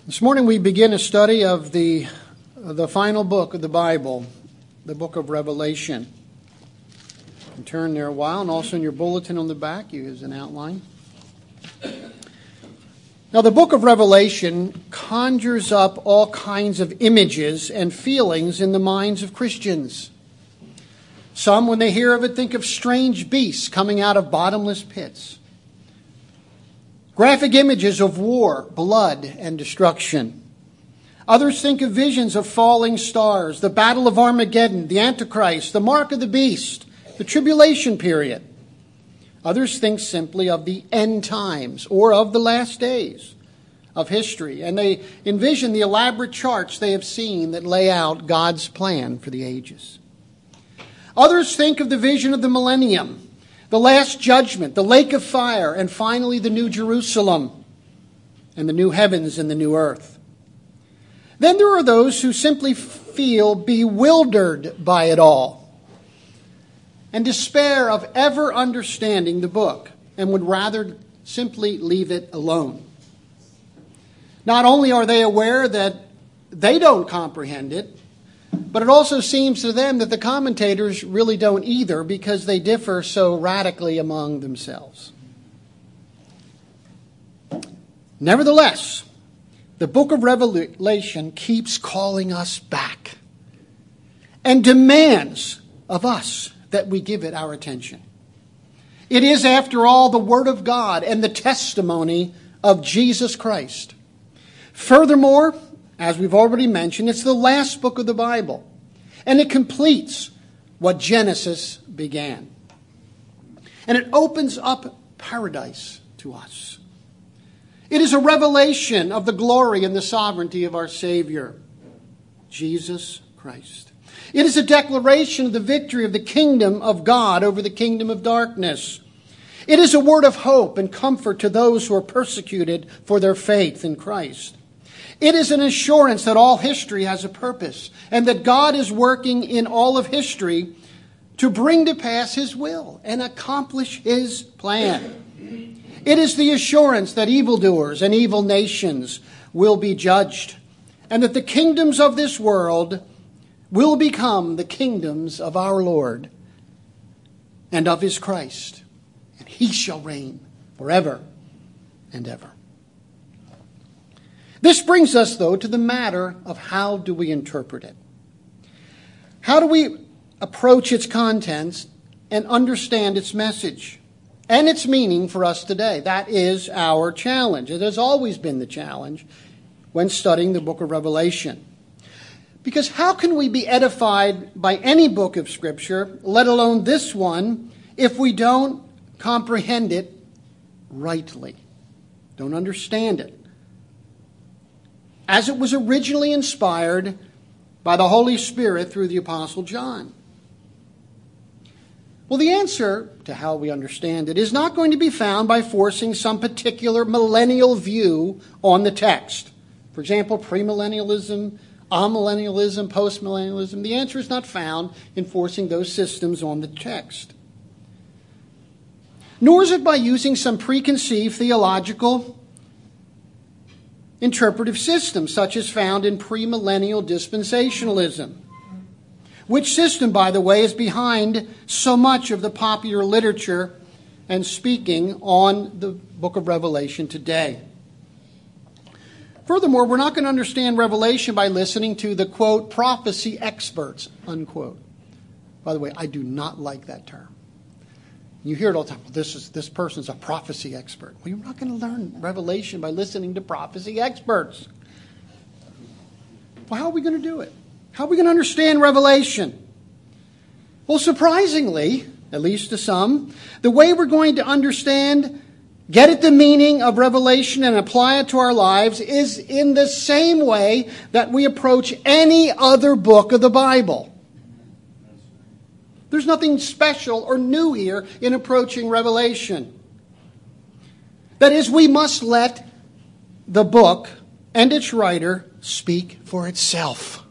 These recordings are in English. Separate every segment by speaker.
Speaker 1: This morning we begin a study of the final book of the Bible, the book of Revelation. You can turn there a while, and also in your bulletin on the back, here's an outline. Now, the book of Revelation conjures up all kinds of images and feelings in the minds of Christians. Some, when they hear of it, think of strange beasts coming out of bottomless pits. Graphic images of war, blood, and destruction. Others think of visions of falling stars, the battle of Armageddon, the Antichrist, the mark of the beast, the tribulation period. Others think simply of the end times or of the last days of history, and they envision the elaborate charts they have seen that lay out God's plan for the ages. Others think of the vision of the millennium, the last judgment, the lake of fire, and finally the new Jerusalem and the new heavens and the new earth. Then there are those who simply feel bewildered by it all and despair of ever understanding the book and would rather simply leave it alone. Not only are they aware that they don't comprehend it, but it also seems to them that the commentators really don't either, because they differ so radically among themselves. Nevertheless, the book of Revelation keeps calling us back and demands of us that we give it our attention. It is, after all, the Word of God and the testimony of Jesus Christ. Furthermore, as we've already mentioned, it's the last book of the Bible, and it completes what Genesis began. And it opens up paradise to us. It is a revelation of the glory and the sovereignty of our Savior, Jesus Christ. It is a declaration of the victory of the kingdom of God over the kingdom of darkness. It is a word of hope and comfort to those who are persecuted for their faith in Christ. It is an assurance that all history has a purpose and that God is working in all of history to bring to pass His will and accomplish His plan. It is the assurance that evildoers and evil nations will be judged and that the kingdoms of this world will become the kingdoms of our Lord and of His Christ, and He shall reign forever and ever. This brings us, though, to the matter of how do we interpret it? How do we approach its contents and understand its message and its meaning for us today? That is our challenge. It has always been the challenge when studying the book of Revelation. Because how can we be edified by any book of Scripture, let alone this one, if we don't comprehend it rightly, don't understand it as it was originally inspired by the Holy Spirit through the Apostle John? Well, the answer to how we understand it is not going to be found by forcing some particular millennial view on the text. For example, premillennialism, amillennialism, postmillennialism. The answer is not found in forcing those systems on the text. Nor is it by using some preconceived theological interpretive system, such as found in premillennial dispensationalism, which system, by the way, is behind so much of the popular literature and speaking on the book of Revelation today. Furthermore, we're not going to understand Revelation by listening to the, quote, prophecy experts, unquote. By the way, I do not like that term. You hear it all the time. Well, this person's a prophecy expert. Well, you're not going to learn Revelation by listening to prophecy experts. Well, how are we going to do it? How are we going to understand Revelation? Well, surprisingly, at least to some, the way we're going to understand, get at the meaning of Revelation and apply it to our lives is in the same way that we approach any other book of the Bible. There's nothing special or new here in approaching Revelation. That is, we must let the book and its writer speak for itself.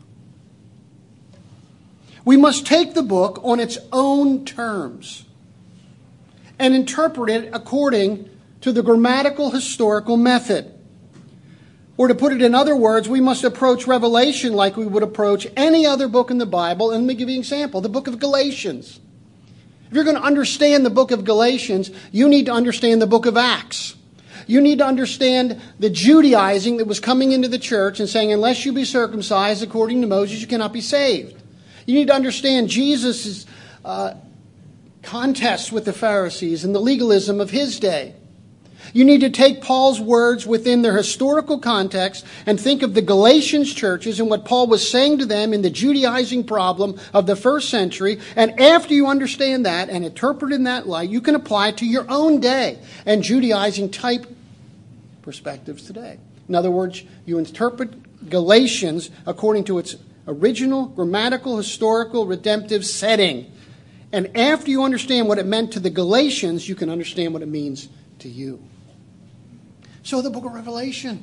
Speaker 1: We must take the book on its own terms and interpret it according to the grammatical historical method. Or to put it in other words, we must approach Revelation like we would approach any other book in the Bible. And let me give you an example, the book of Galatians. If you're going to understand the book of Galatians, you need to understand the book of Acts. You need to understand the Judaizing that was coming into the church and saying, unless you be circumcised according to Moses, you cannot be saved. You need to understand Jesus' contests with the Pharisees and the legalism of his day. You need to take Paul's words within their historical context and think of the Galatians churches and what Paul was saying to them in the Judaizing problem of the first century. And after you understand that and interpret in that light, you can apply it to your own day and Judaizing type perspectives today. In other words, you interpret Galatians according to its original, grammatical, historical, redemptive setting. And after you understand what it meant to the Galatians, you can understand what it means to you. So the book of Revelation.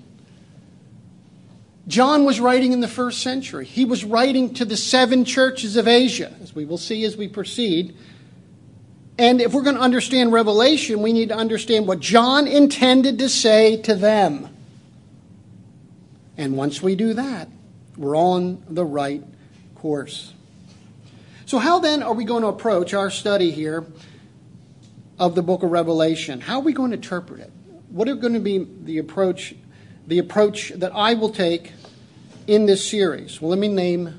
Speaker 1: John was writing in the first century. He was writing to the 7 churches of Asia, as we will see as we proceed. And if we're going to understand Revelation, we need to understand what John intended to say to them. And once we do that, we're on the right course. So how then are we going to approach our study here of the book of Revelation? How are we going to interpret it? What are going to be the approach that I will take in this series? Well, let me name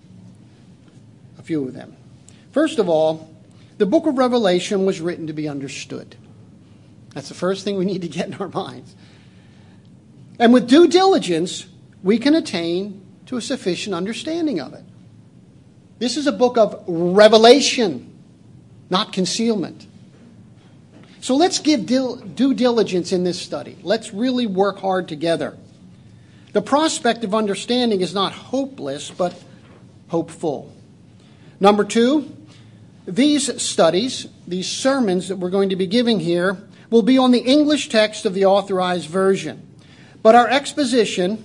Speaker 1: a few of them. First of all, the book of Revelation was written to be understood. That's the first thing we need to get in our minds. And with due diligence, we can attain to a sufficient understanding of it. This is a book of revelation, not concealment. So let's give due diligence in this study. Let's really work hard together. The prospect of understanding is not hopeless, but hopeful. Number 2, these studies, these sermons that we're going to be giving here, will be on the English text of the Authorized Version. But our exposition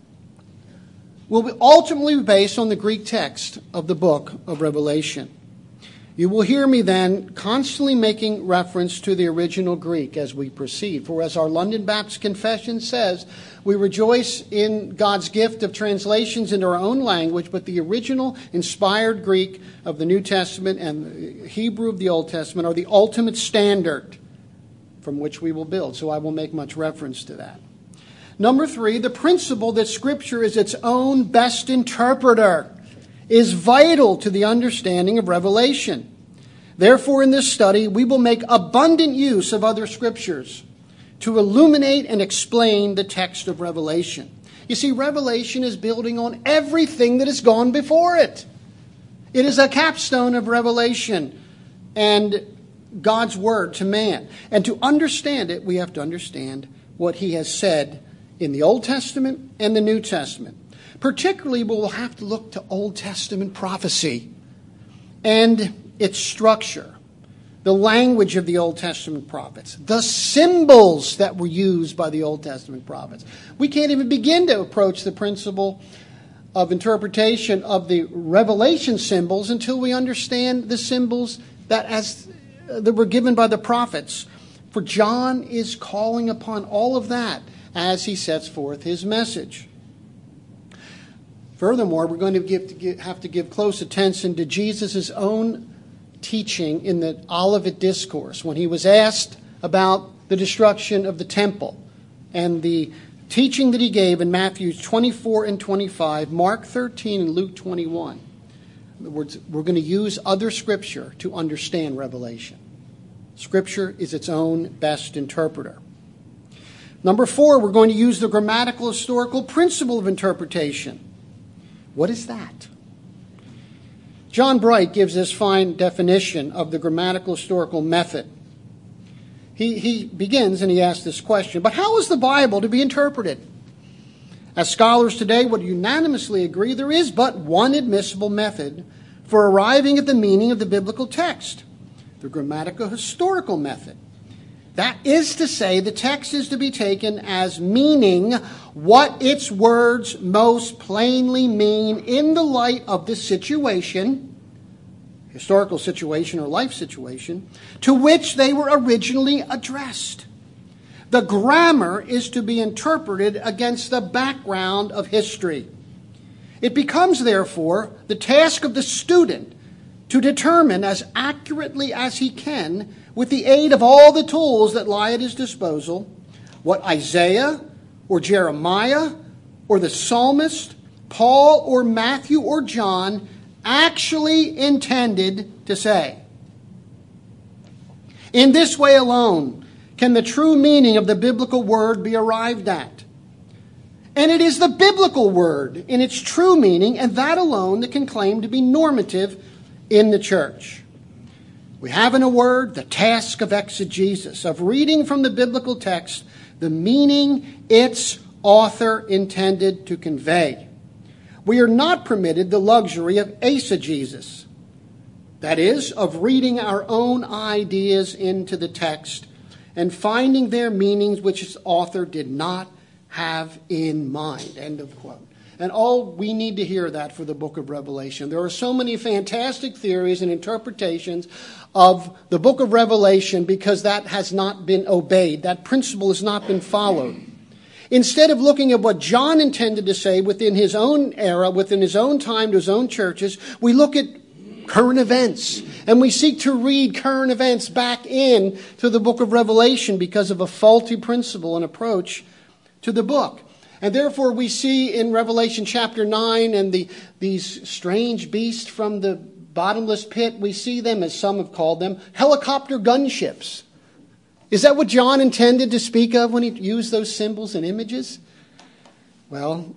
Speaker 1: will be ultimately based on the Greek text of the book of Revelation. You will hear me then constantly making reference to the original Greek as we proceed. For as our London Baptist Confession says, we rejoice in God's gift of translations into our own language, but the original inspired Greek of the New Testament and the Hebrew of the Old Testament are the ultimate standard from which we will build. So I will make much reference to that. Number 3, the principle that Scripture is its own best interpreter is vital to the understanding of Revelation. Therefore, in this study, we will make abundant use of other scriptures to illuminate and explain the text of Revelation. You see, Revelation is building on everything that has gone before it. It is a capstone of Revelation and God's word to man. And to understand it, we have to understand what he has said in the Old Testament and the New Testament. Particularly, we'll have to look to Old Testament prophecy and its structure, the language of the Old Testament prophets, the symbols that were used by the Old Testament prophets. We can't even begin to approach the principle of interpretation of the Revelation symbols until we understand the symbols that were given by the prophets. For John is calling upon all of that as he sets forth his message. Furthermore, we're going to have to give close attention to Jesus' own teaching in the Olivet Discourse when he was asked about the destruction of the temple and the teaching that he gave in Matthew 24 and 25, Mark 13 and Luke 21. In other words, we're going to use other scripture to understand Revelation. Scripture is its own best interpreter. Number 4, we're going to use the grammatical historical principle of interpretation. What is that? John Bright gives this fine definition of the grammatical historical method. He begins and he asks this question, but how is the Bible to be interpreted? As scholars today would unanimously agree, there is but one admissible method for arriving at the meaning of the biblical text, the grammatical historical method. That is to say, the text is to be taken as meaning what its words most plainly mean in the light of the situation, historical situation or life situation, to which they were originally addressed. The grammar is to be interpreted against the background of history. It becomes, therefore, the task of the student to determine as accurately as he can, with the aid of all the tools that lie at his disposal, what Isaiah or Jeremiah or the psalmist, Paul or Matthew or John actually intended to say. In this way alone can the true meaning of the biblical word be arrived at. And it is the biblical word in its true meaning, and that alone, that can claim to be normative in the church. We have in a word the task of exegesis, of reading from the biblical text the meaning its author intended to convey. We are not permitted the luxury of eisegesis, that is, of reading our own ideas into the text and finding their meanings which its author did not have in mind. End of quote. And we need to hear that for the book of Revelation. There are so many fantastic theories and interpretations of the book of Revelation because that has not been obeyed. That principle has not been followed. Instead of looking at what John intended to say within his own era, within his own time, to his own churches, we look at current events. And we seek to read current events back in to the book of Revelation because of a faulty principle and approach to the book. And therefore we see in Revelation chapter 9 and these strange beasts from the bottomless pit, we see them, as some have called them, helicopter gunships. Is that what John intended to speak of when he used those symbols and images? Well,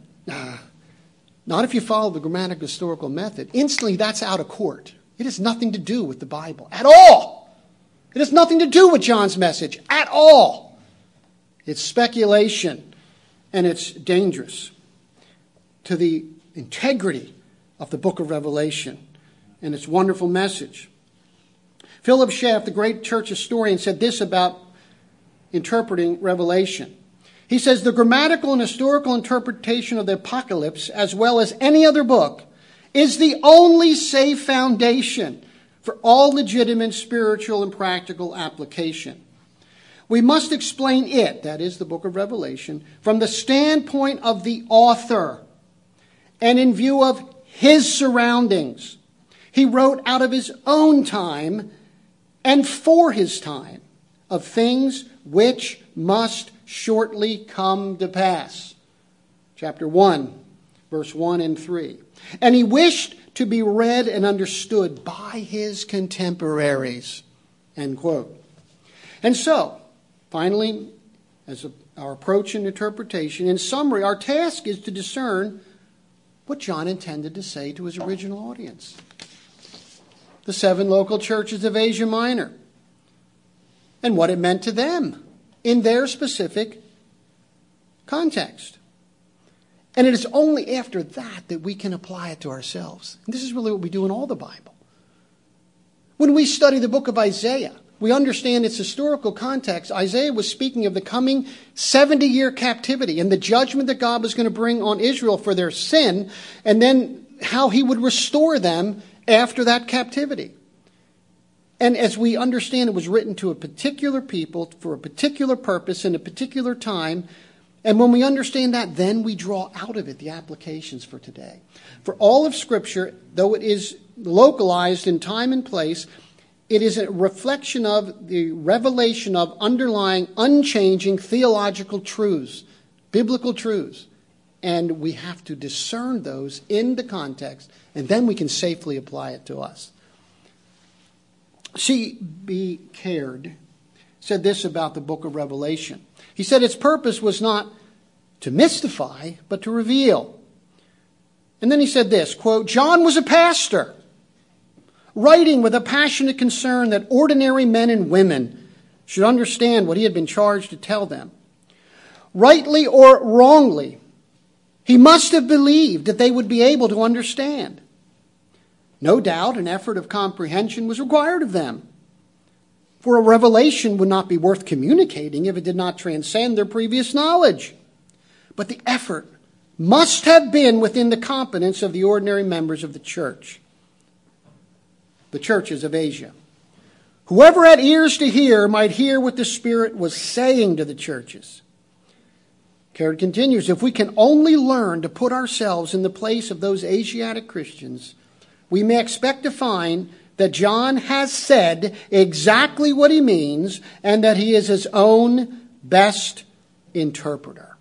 Speaker 1: not if you follow the grammatical historical method. Instantly, that's out of court. It has nothing to do with the Bible at all. It has nothing to do with John's message at all. It's speculation, and it's dangerous to the integrity of the book of Revelation and its wonderful message. Philip Schaff, the great church historian, said this about interpreting Revelation. He says, the grammatical and historical interpretation of the Apocalypse, as well as any other book, is the only safe foundation for all legitimate spiritual and practical application. We must explain it, that is the book of Revelation, from the standpoint of the author and in view of his surroundings. He wrote out of his own time and for his time of things which must shortly come to pass. Chapter 1, verse 1 and 3. And he wished to be read and understood by his contemporaries. End quote. And so, finally, as our approach and interpretation, in summary, our task is to discern what John intended to say to his original audience. The 7 local churches of Asia Minor. And what it meant to them in their specific context. And it is only after that we can apply it to ourselves. And this is really what we do in all the Bible. When we study the book of Isaiah, we understand its historical context. Isaiah was speaking of the coming 70-year captivity and the judgment that God was going to bring on Israel for their sin, and then how he would restore them after that captivity. And as we understand, it was written to a particular people for a particular purpose in a particular time. And when we understand that, then we draw out of it the applications for today. For all of Scripture, though it is localized in time and place, it is a reflection of the revelation of underlying, unchanging theological truths, biblical truths. And we have to discern those in the context, and then we can safely apply it to us. C.B. Caird said this about the book of Revelation. He said its purpose was not to mystify, but to reveal. And then he said this, quote, John was a pastor, writing with a passionate concern that ordinary men and women should understand what he had been charged to tell them. Rightly or wrongly, he must have believed that they would be able to understand. No doubt an effort of comprehension was required of them, for a revelation would not be worth communicating if it did not transcend their previous knowledge. But the effort must have been within the competence of the ordinary members of the church, the churches of Asia, Whoever had ears to hear might hear what the Spirit was saying to the churches. Caird continues, if we can only learn to put ourselves in the place of those Asiatic Christians, we may expect to find that John has said exactly what he means and that he is his own best interpreter.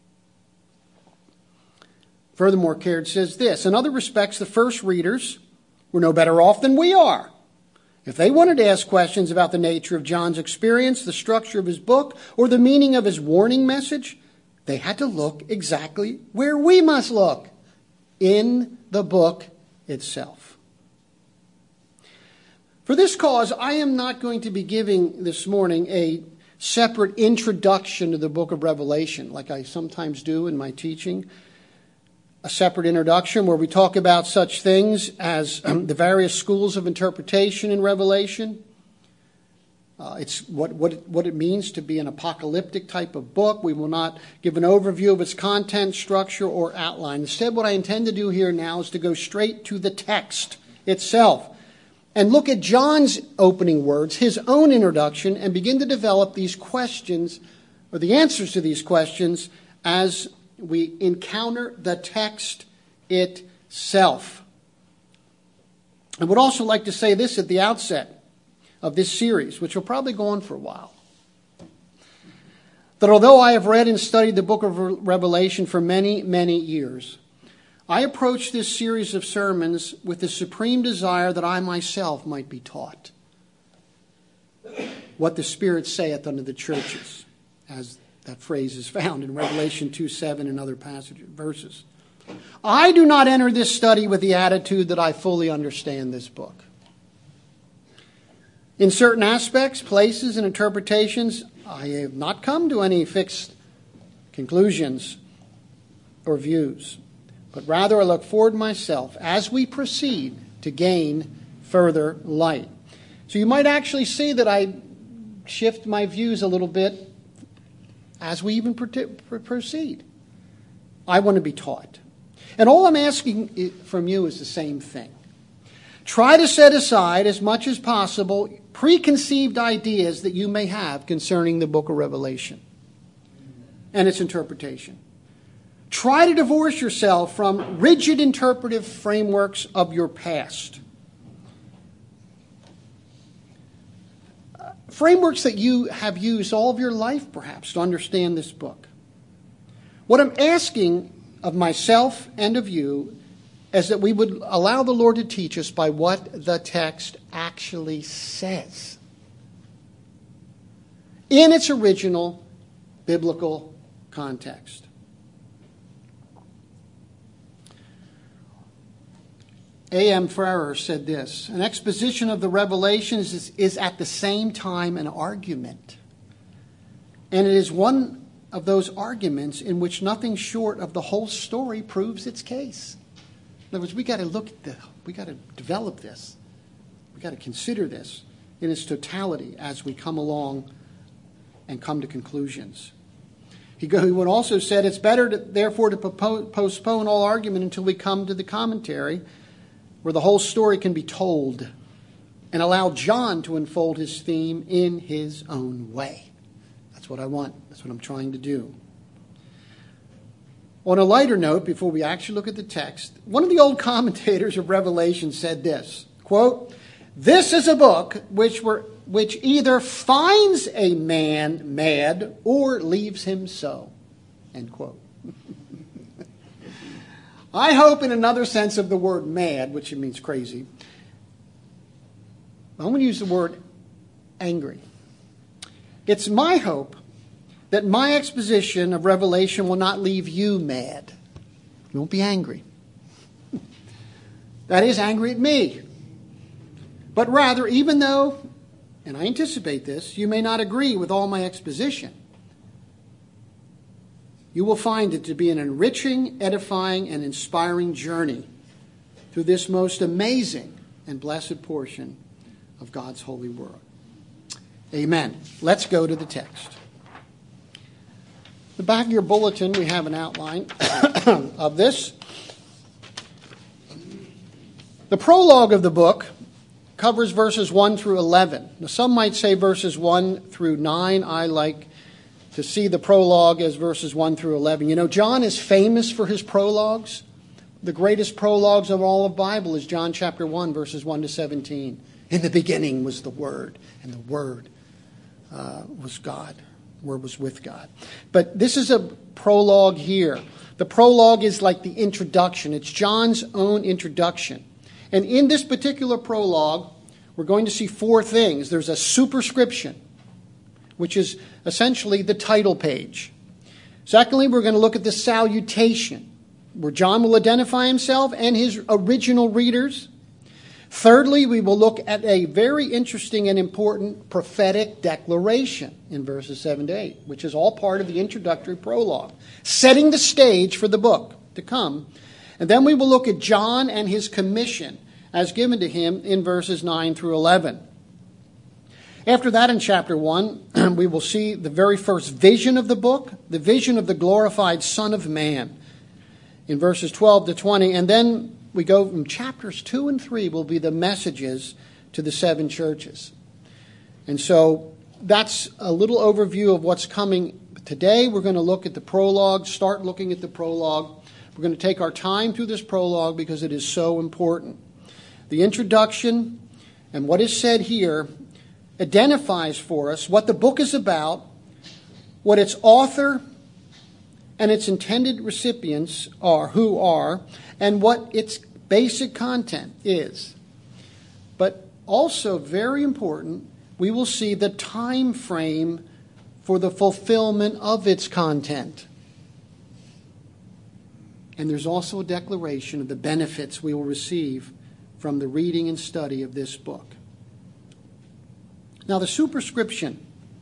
Speaker 1: Furthermore, Caird says this, in other respects, the first readers were no better off than we are. If they wanted to ask questions about the nature of John's experience, the structure of his book, or the meaning of his warning message, they had to look exactly where we must look, in the book itself. For this cause, I am not going to be giving this morning a separate introduction to the book of Revelation, like I sometimes do in my teaching. A separate introduction where we talk about such things as the various schools of interpretation in Revelation. It's what it means to be an apocalyptic type of book. We will not give an overview of its content, structure, or outline. Instead, what I intend to do here now is to go straight to the text itself and look at John's opening words, his own introduction, and begin to develop these questions, or the answers to these questions, as we encounter the text itself. I would also like to say this at the outset of this series, which will probably go on for a while, that although I have read and studied the book of Revelation for many, many years, I approach this series of sermons with the supreme desire that I myself might be taught what the Spirit saith unto the churches, as that phrase is found in Revelation 2:7 and other verses. I do not enter this study with the attitude that I fully understand this book. In certain aspects, places, and interpretations, I have not come to any fixed conclusions or views, but rather I look forward myself as we proceed to gain further light. So you might actually see that I shift my views a little bit as we even proceed. I want to be taught. And all I'm asking from you is the same thing. Try to set aside as much as possible preconceived ideas that you may have concerning the book of Revelation and its interpretation. Try to divorce yourself from rigid interpretive frameworks of your past. Frameworks that you have used all of your life, perhaps, to understand this book. What I'm asking of myself and of you is that we would allow the Lord to teach us by what the text actually says in its original biblical context. A.M. Farrer said this, an exposition of the Revelations is at the same time an argument. And it is one of those arguments in which nothing short of the whole story proves its case. In other words, we got to develop this. We got to consider this in its totality as we come along and come to conclusions. He would also said it's better, therefore, to postpone all argument until we come to the commentary, where the whole story can be told, and allow John to unfold his theme in his own way. That's what I want. That's what I'm trying to do. On a lighter note, before we actually look at the text, one of the old commentators of Revelation said this, quote, this is a book which either finds a man mad or leaves him so, end quote. I hope in another sense of the word mad, which it means crazy, I'm going to use the word angry. It's my hope that my exposition of Revelation will not leave you mad. You won't be angry. That is, angry at me. But rather, even though, and I anticipate this, you may not agree with all my exposition, you will find it to be an enriching, edifying, and inspiring journey through this most amazing and blessed portion of God's holy word. Amen. Let's go to the text. The back of your bulletin, we have an outline of this. The prologue of the book covers verses 1 through 11. Now, some might say verses 1 through 9. I like to see the prologue as verses 1 through 11. You know, John is famous for his prologues. The greatest prologues of all of the Bible is John chapter 1, verses 1 to 17. In the beginning was the Word, and the Word was God. The Word was with God. But this is a prologue here. The prologue is like the introduction. It's John's own introduction. And in this particular prologue, we're going to see four things. There's a superscription, which is essentially the title page. Secondly, we're going to look at the salutation, where John will identify himself and his original readers. Thirdly, we will look at a very interesting and important prophetic declaration in verses 7 to 8, which is all part of the introductory prologue, setting the stage for the book to come. And then we will look at John and his commission as given to him in verses 9 through 11. After that, in chapter 1, we will see the very first vision of the book, the vision of the glorified Son of Man, in verses 12 to 20. And then we go from chapters 2 and 3 will be the messages to the seven churches. And so that's a little overview of what's coming. Today we're going to look at the prologue, start looking at the prologue. We're going to take our time through this prologue because it is so important. The introduction and what is said here identifies for us what the book is about, what its author and its intended recipients are, and what its basic content is. But also, very important, we will see the time frame for the fulfillment of its content. And there's also a declaration of the benefits we will receive from the reading and study of this book. Now, the superscription.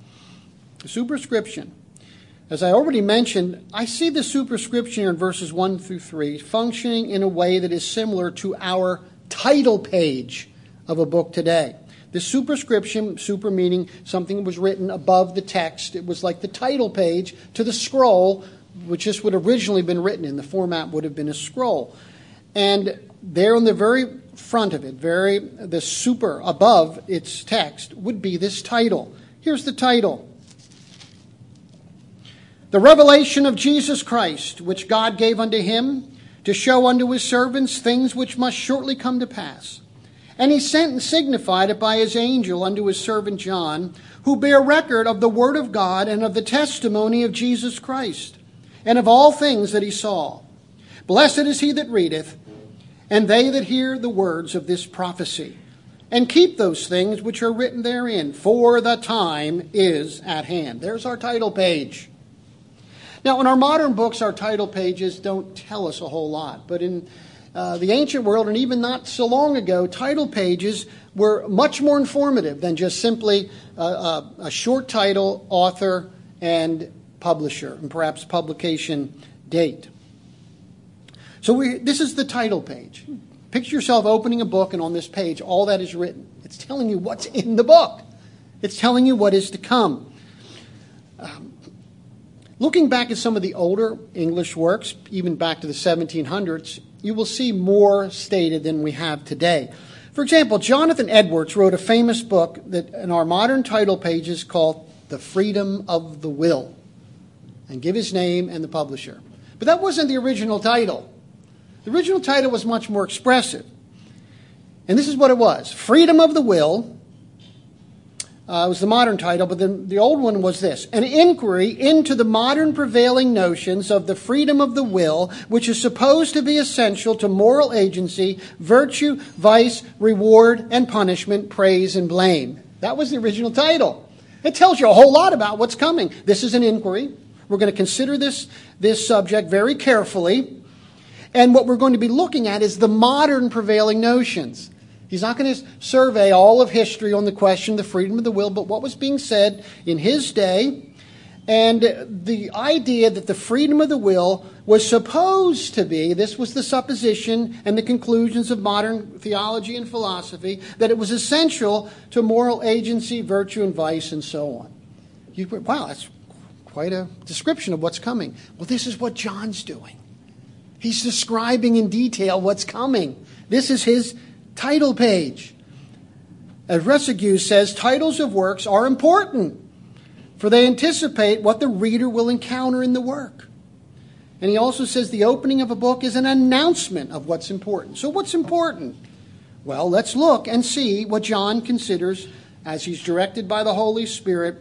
Speaker 1: As I already mentioned, I see the superscription here in verses 1 through 3 functioning in a way that is similar to our title page of a book today. The superscription, super meaning something was written above the text. It was like the title page to the scroll, which this would have originally been written in. The format would have been a scroll. And there on the very front of it, the super above its text, would be this title. Here's the title. The revelation of Jesus Christ, which God gave unto him, to show unto his servants things which must shortly come to pass. And he sent and signified it by his angel unto his servant John, who bear record of the word of God and of the testimony of Jesus Christ, and of all things that he saw. Blessed is he that readeth, and they that hear the words of this prophecy, and keep those things which are written therein, for the time is at hand. There's our title page. Now, in our modern books, our title pages don't tell us a whole lot. But in the ancient world, and even not so long ago, title pages were much more informative than just simply a short title, author, and publisher, and perhaps publication date. So this is the title page. Picture yourself opening a book, and on this page, all that is written. It's telling you what's in the book. It's telling you what is to come. Looking back at some of the older English works, even back to the 1700s, you will see more stated than we have today. For example, Jonathan Edwards wrote a famous book that in our modern title pages called The Freedom of the Will, and give his name and the publisher. But that wasn't the original title. The original title was much more expressive. And this is what it was. Freedom of the Will. It was the modern title, but then the old one was this: an inquiry into the modern prevailing notions of the freedom of the will, which is supposed to be essential to moral agency, virtue, vice, reward, and punishment, praise, and blame. That was the original title. It tells you a whole lot about what's coming. This is an inquiry. We're going to consider this subject very carefully. And what we're going to be looking at is the modern prevailing notions. He's not going to survey all of history on the question of the freedom of the will, but what was being said in his day, and the idea that the freedom of the will was supposed to be, this was the supposition and the conclusions of modern theology and philosophy, that it was essential to moral agency, virtue, and vice, and so on. Wow, that's quite a description of what's coming. Well, this is what John's doing. He's describing in detail what's coming. This is his title page. As Ressegueux says, titles of works are important, for they anticipate what the reader will encounter in the work. And he also says the opening of a book is an announcement of what's important. So what's important? Well, let's look and see what John considers as he's directed by the Holy Spirit,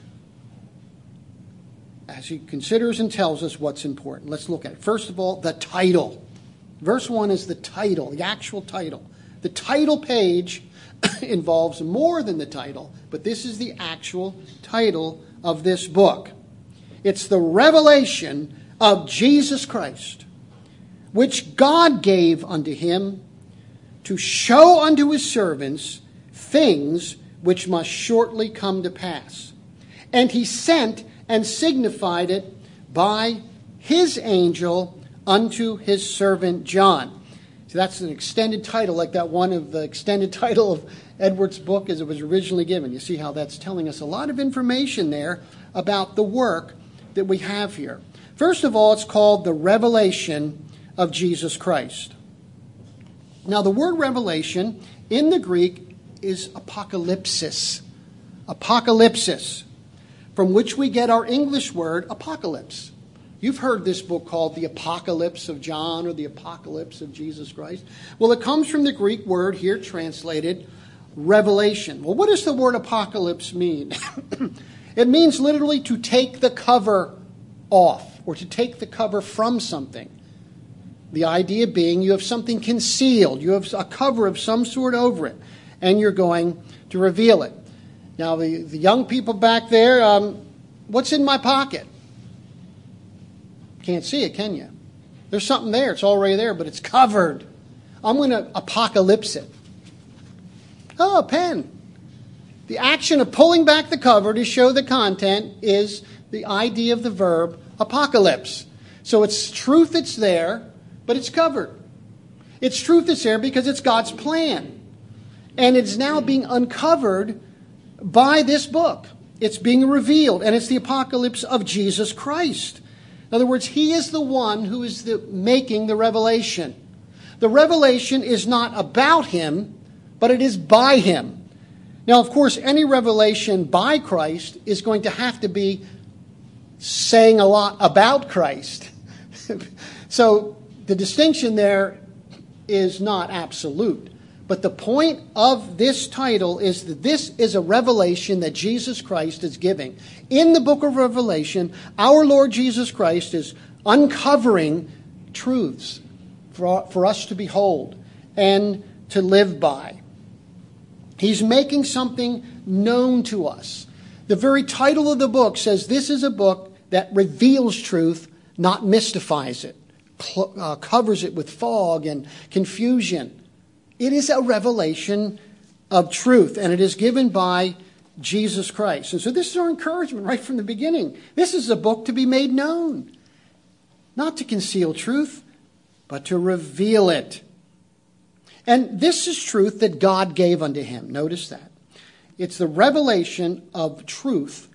Speaker 1: as he considers and tells us what's important. Let's look at it. First of all, the title. Verse 1 is the title, the actual title. The title page involves more than the title, but this is the actual title of this book. It's the revelation of Jesus Christ, which God gave unto him to show unto his servants things which must shortly come to pass. And he sent and signified it by his angel unto his servant John. So that's an extended title, like that one of the extended title of Edwards' book as it was originally given. You see how that's telling us a lot of information there about the work that we have here. First of all, it's called the revelation of Jesus Christ. Now, the word revelation in the Greek is apocalypsis. Apocalypsis, from which we get our English word apocalypse. You've heard this book called the Apocalypse of John or the Apocalypse of Jesus Christ. Well, it comes from the Greek word here translated revelation. Well, what does the word apocalypse mean? It means literally to take the cover off or to take the cover from something. The idea being you have something concealed. You have a cover of some sort over it, and you're going to reveal it. Now, the young people back there, what's in my pocket? Can't see it, can you? There's something there. It's already there, but it's covered. I'm going to apocalypse it. Oh, a pen. The action of pulling back the cover to show the content is the idea of the verb apocalypse. So it's truth that's there, but it's covered. It's truth that's there because it's God's plan. And it's now being uncovered by this book. It's being revealed, and it's the apocalypse of Jesus Christ. In other words, he is the one who is making the revelation. The revelation is not about him, but it is by him. Now, of course, any revelation by Christ is going to have to be saying a lot about Christ. So the distinction there is not absolute. But the point of this title is that this is a revelation that Jesus Christ is giving. In the book of Revelation, our Lord Jesus Christ is uncovering truths for us to behold and to live by. He's making something known to us. The very title of the book says this is a book that reveals truth, not mystifies it, covers it with fog and confusion. It is a revelation of truth, and it is given by Jesus Christ. And so this is our encouragement right from the beginning. This is a book to be made known, not to conceal truth, but to reveal it. And this is truth that God gave unto him. Notice that. It's the revelation of truth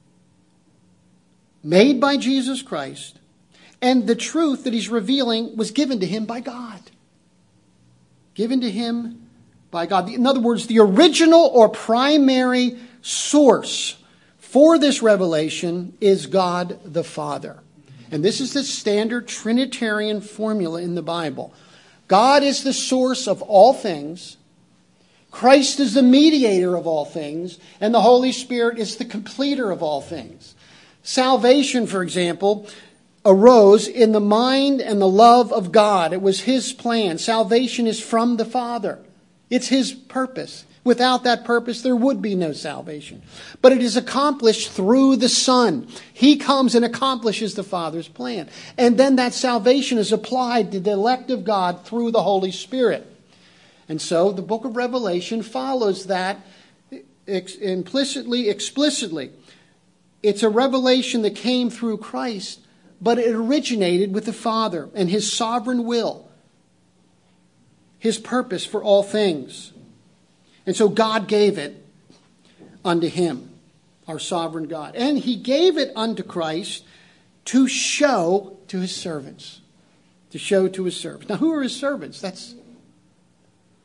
Speaker 1: made by Jesus Christ, and the truth that he's revealing was given to him by God. Given to him by God. In other words, the original or primary source for this revelation is God the Father. And this is the standard Trinitarian formula in the Bible. God is the source of all things. Christ is the mediator of all things. And the Holy Spirit is the completer of all things. Salvation, for example, arose in the mind and the love of God. It was his plan. Salvation is from the Father. It's his purpose. Without that purpose, there would be no salvation. But it is accomplished through the Son. He comes and accomplishes the Father's plan. And then that salvation is applied to the elect of God through the Holy Spirit. And so the book of Revelation follows that implicitly, explicitly. It's a revelation that came through Christ, but it originated with the Father and his sovereign will, his purpose for all things. And so God gave it unto him, our sovereign God. And he gave it unto Christ to show to his servants. To show to his servants. Now, who are his servants?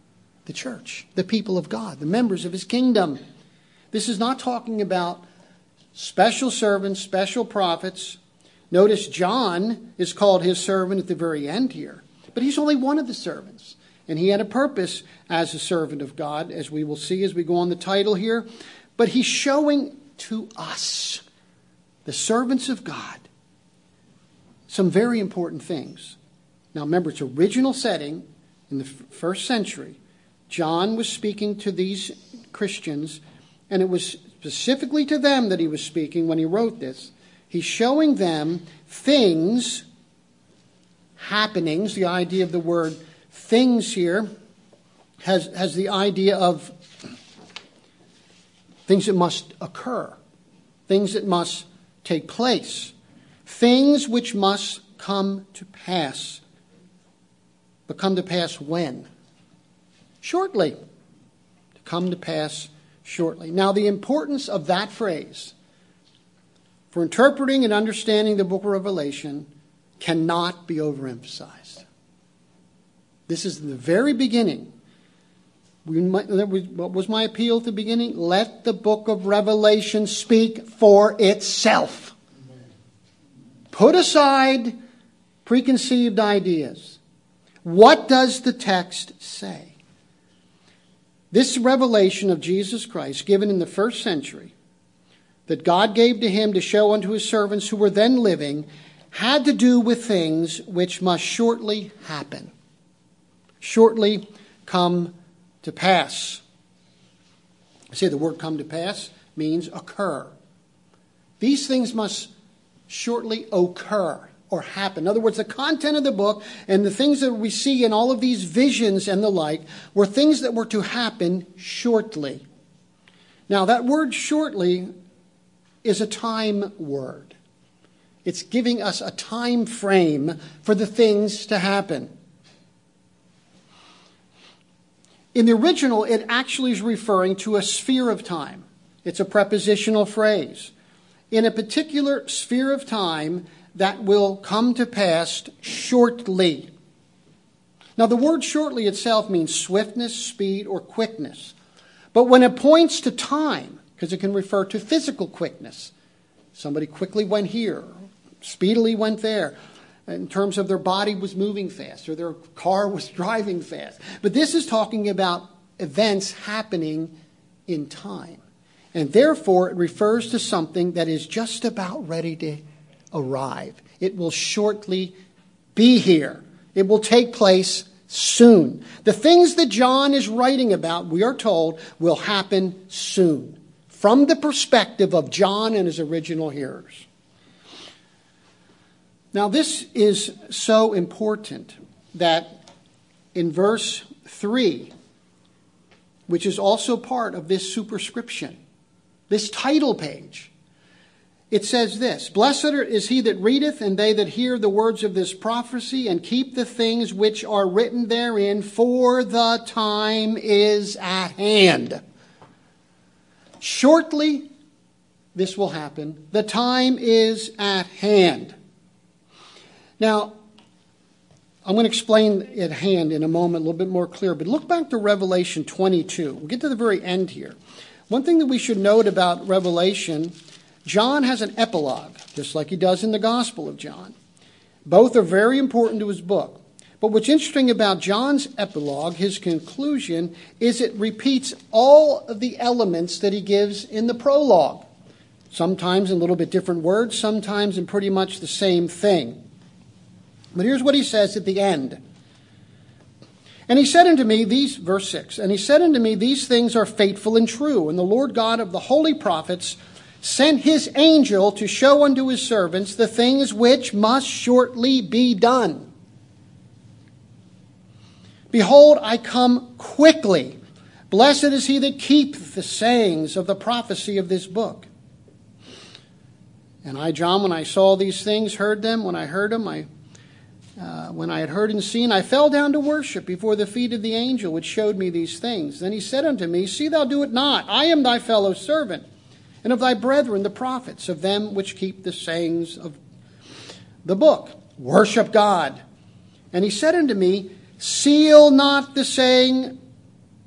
Speaker 1: the church, the people of God, the members of his kingdom. This is not talking about special servants, special prophets. Notice John is called his servant at the very end here. But he's only one of the servants. And he had a purpose as a servant of God, as we will see as we go on the title here. But he's showing to us, the servants of God, some very important things. Now remember, it's original setting in the first century. John was speaking to these Christians, and it was specifically to them that he was speaking when he wrote this. He's showing them things, happenings. The idea of the word things here has the idea of things that must occur, things that must take place, things which must come to pass. But come to pass when? Shortly. To come to pass shortly. Now, the importance of that phrase for interpreting and understanding the book of Revelation cannot be overemphasized. This is the very beginning. What was my appeal at the beginning? Let the book of Revelation speak for itself. Put aside preconceived ideas. What does the text say? This revelation of Jesus Christ, given in the first century, that God gave to him to show unto his servants who were then living, had to do with things which must shortly happen, shortly come to pass. I say the word come to pass means occur. These things must shortly occur or happen. In other words, the content of the book and the things that we see in all of these visions and the like were things that were to happen shortly. Now, that word shortly is a time word. It's giving us a time frame for the things to happen. In the original, it actually is referring to a sphere of time. It's a prepositional phrase. In a particular sphere of time that will come to pass shortly. Now, the word shortly itself means swiftness, speed, or quickness. But when it points to time, because it can refer to physical quickness, somebody quickly went here, speedily went there, in terms of their body was moving fast or their car was driving fast. But this is talking about events happening in time. And therefore, it refers to something that is just about ready to arrive. It will shortly be here. It will take place soon. The things that John is writing about, we are told, will happen soon, from the perspective of John and his original hearers. Now, this is so important that in verse 3, which is also part of this superscription, this title page, it says this: Blessed is he that readeth, and they that hear the words of this prophecy, and keep the things which are written therein, for the time is at hand. Shortly, this will happen. The time is at hand. Now, I'm going to explain at hand in a moment a little bit more clear, but look back to Revelation 22. We'll get to the very end here. One thing that we should note about Revelation, John has an epilogue, just like he does in the Gospel of John. Both are very important to his book. But what's interesting about John's epilogue, his conclusion, is it repeats all of the elements that he gives in the prologue. Sometimes in a little bit different words, sometimes in pretty much the same thing. But here's what he says at the end. And he said unto me, verse 6, and he said unto me, these things are faithful and true, and the Lord God of the holy prophets sent his angel to show unto his servants the things which must shortly be done. Behold, I come quickly. Blessed is he that keepeth the sayings of the prophecy of this book. And I, John, when I saw these things, heard them, when I heard them, when I had heard and seen, I fell down to worship before the feet of the angel which showed me these things. Then he said unto me, see thou do it not. I am thy fellow servant, and of thy brethren the prophets, of them which keep the sayings of the book. Worship God. And he said unto me, seal not the saying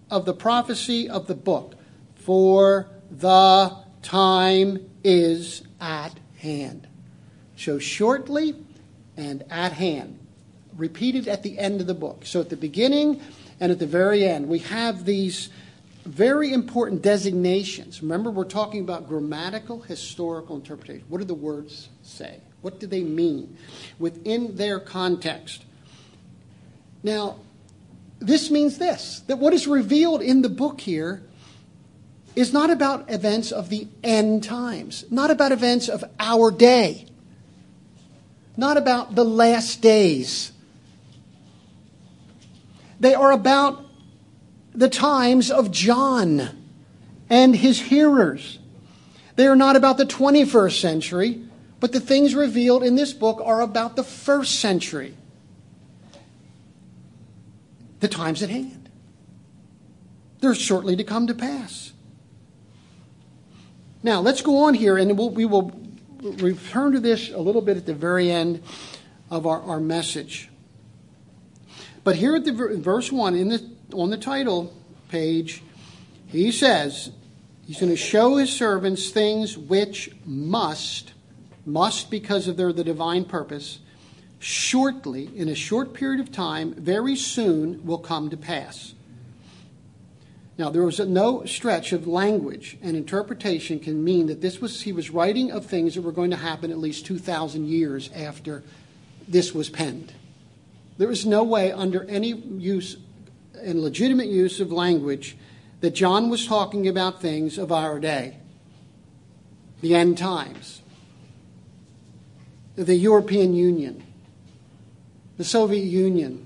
Speaker 1: of the prophecy of the book, for the time is at hand. So shortly and at hand. Repeated at the end of the book. So at the beginning and at the very end, we have these very important designations. Remember, we're talking about grammatical, historical interpretation. What do the words say? What do they mean within their context? Now, this means this, that what is revealed in the book here is not about events of the end times, not about events of our day, not about the last days. They are about the times of John and his hearers. They are not about the 21st century, but the things revealed in this book are about the first century. The times at hand. They're shortly to come to pass. Now, let's go on here, and we will return to this a little bit at the very end of our message. But here at verse 1, on the title page, he says he's going to show his servants things which must because of the divine purpose, shortly, in a short period of time, very soon will come to pass. Now, there was no stretch of language and interpretation can mean that he was writing of things that were going to happen at least 2,000 years after this was penned. There is no way under any use and legitimate use of language that John was talking about things of our day, the end times, the European Union, the Soviet Union,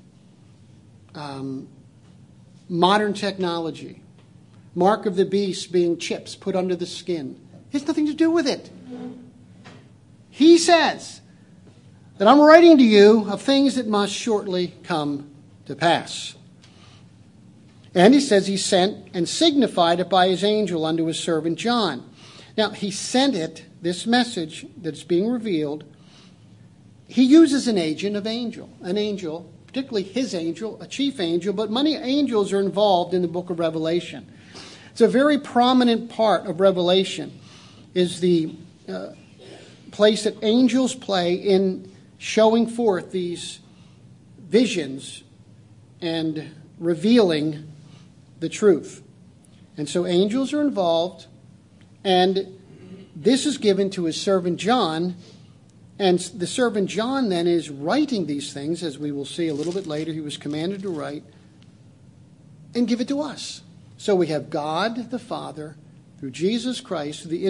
Speaker 1: modern technology, mark of the beast being chips put under the skin. It has nothing to do with it. He says that I'm writing to you of things that must shortly come to pass. And he says he sent and signified it by his angel unto his servant John. Now, he sent it, this message that's being revealed, he uses an agent of angel, particularly his angel, a chief angel, but many angels are involved in the book of Revelation. It's a very prominent part of Revelation, is the place that angels play in showing forth these visions and revealing the truth. And so angels are involved, and this is given to his servant John. And the servant John then is writing these things, as we will see a little bit later. He was commanded to write and give it to us. So we have God the Father, through Jesus Christ, the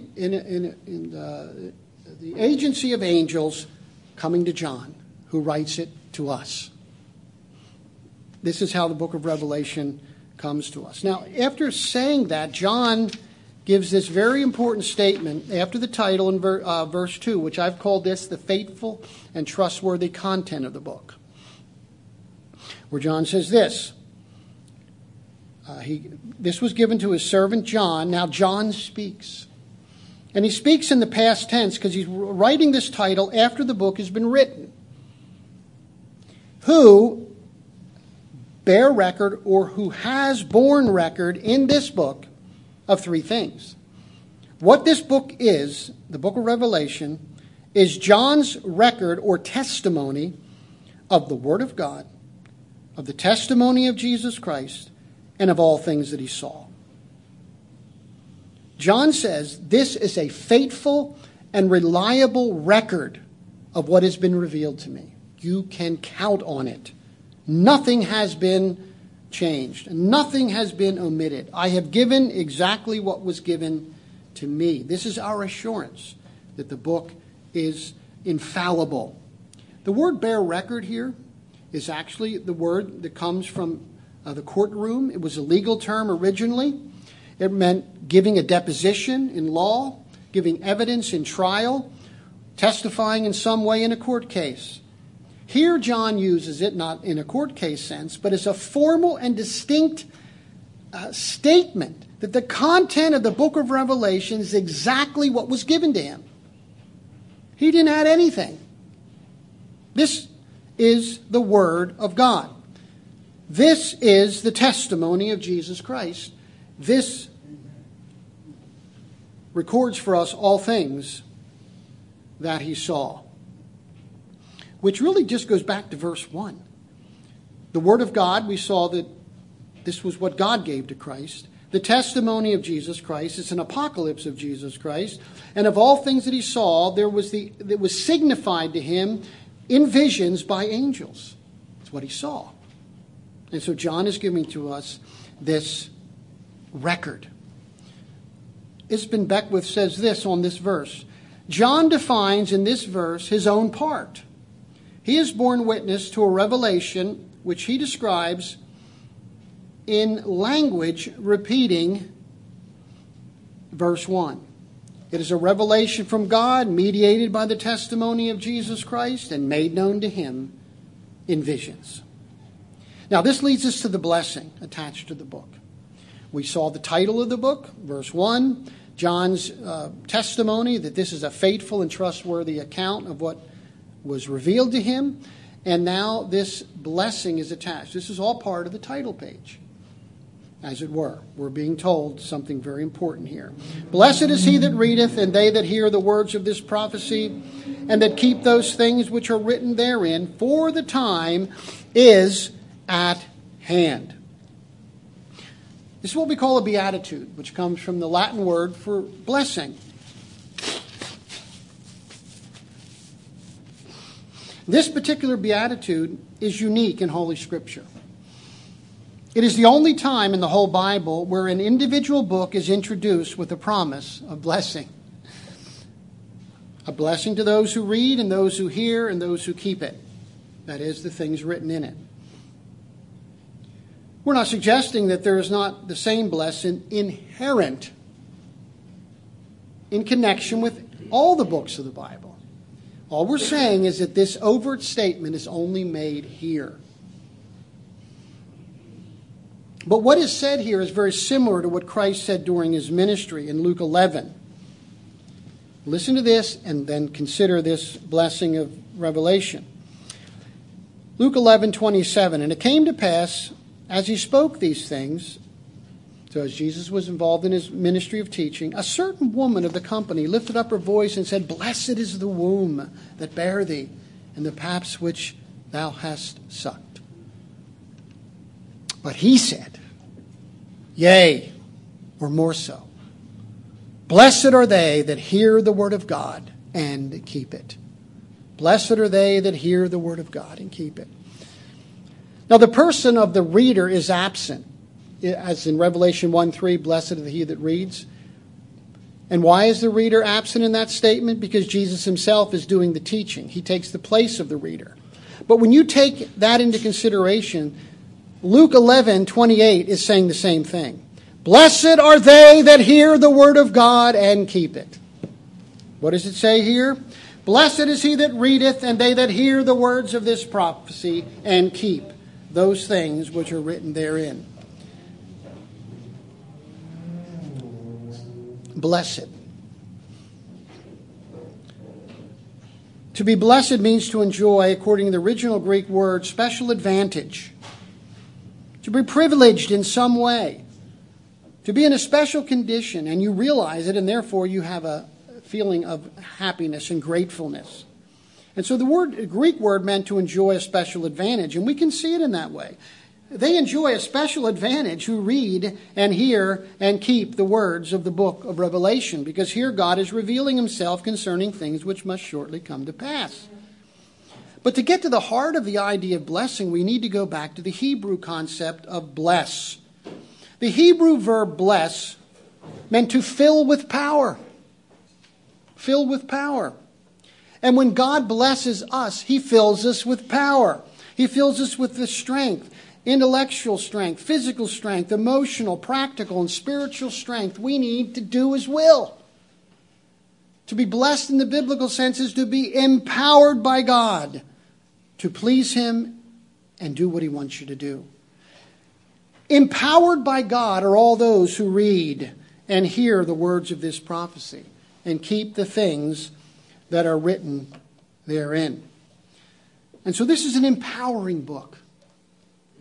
Speaker 1: agency of angels, coming to John, who writes it to us. This is how the book of Revelation comes to us. Now, after saying that, John gives this very important statement after the title in verse 2, which I've called this the faithful and trustworthy content of the book, where John says this. This was given to his servant John. Now John speaks. And he speaks in the past tense because he's writing this title after the book has been written. Who bear record, or who has borne record in this book, of three things. What this book is, the book of Revelation, is John's record or testimony of the Word of God, of the testimony of Jesus Christ, and of all things that he saw. John says this is a faithful and reliable record of what has been revealed to me. You can count on it. Nothing has been changed. Nothing has been omitted. I have given exactly what was given to me. This is our assurance that the book is infallible. The word bear record here is actually the word that comes from the courtroom. It was a legal term originally. It meant giving a deposition in law, giving evidence in trial, testifying in some way in a court case. Here John uses it not in a court case sense, but as a formal and distinct statement that the content of the book of Revelation is exactly what was given to him. He didn't add anything. This is the Word of God. This is the testimony of Jesus Christ. This records for us all things that he saw. Which really just goes back to verse 1. The Word of God, we saw that this was what God gave to Christ. The testimony of Jesus Christ. It's an apocalypse of Jesus Christ. And of all things that he saw, that was signified to him in visions by angels. That's what he saw. And so John is giving to us this record. Isben Beckwith says this on this verse. John defines in this verse his own part. He is borne witness to a revelation which he describes in language repeating verse 1. It is a revelation from God mediated by the testimony of Jesus Christ and made known to him in visions. Now this leads us to the blessing attached to the book. We saw the title of the book, verse 1, John's testimony that this is a faithful and trustworthy account of what was revealed to him. And now this blessing is attached. This is all part of the title page, as it were. We're being told something very important here. Blessed is he that readeth, and they that hear the words of this prophecy, and that keep those things which are written therein, for the time is at hand. This is what we call a beatitude, which comes from the Latin word for blessing. This particular beatitude is unique in Holy Scripture. It is the only time in the whole Bible where an individual book is introduced with a promise of blessing. A blessing to those who read and those who hear and those who keep it. That is, the things written in it. We're not suggesting that there is not the same blessing inherent in connection with all the books of the Bible. All we're saying is that this overt statement is only made here. But what is said here is very similar to what Christ said during his ministry in Luke 11. Listen to this and then consider this blessing of revelation. Luke 11:27, and it came to pass, as he spoke these things, so as Jesus was involved in his ministry of teaching, a certain woman of the company lifted up her voice and said, Blessed is the womb that bare thee, and the paps which thou hast sucked. But he said, Yea, or more so, blessed are they that hear the word of God and keep it. Blessed are they that hear the word of God and keep it. Now the person of the reader is absent. As in Revelation 1:3, blessed is he that reads. And why is the reader absent in that statement? Because Jesus himself is doing the teaching. He takes the place of the reader. But when you take that into consideration, Luke 11:28 is saying the same thing. Blessed are they that hear the word of God and keep it. What does it say here? Blessed is he that readeth, and they that hear the words of this prophecy and keep those things which are written therein. Blessed. To be blessed means to enjoy, according to the original Greek word, special advantage. To be privileged in some way. To be in a special condition, and you realize it, and therefore you have a feeling of happiness and gratefulness. And so the Greek word meant to enjoy a special advantage, and we can see it in that way. They enjoy a special advantage who read and hear and keep the words of the book of Revelation, because here God is revealing himself concerning things which must shortly come to pass. But to get to the heart of the idea of blessing, we need to go back to the Hebrew concept of bless. The Hebrew verb bless meant to fill with power. Fill with power. And when God blesses us, he fills us with power. He fills us with the strength, intellectual strength, physical strength, emotional, practical, and spiritual strength we need to do his will. To be blessed in the biblical sense is to be empowered by God to please him and do what he wants you to do. Empowered by God are all those who read and hear the words of this prophecy and keep the things that are written therein. And so this is an empowering book.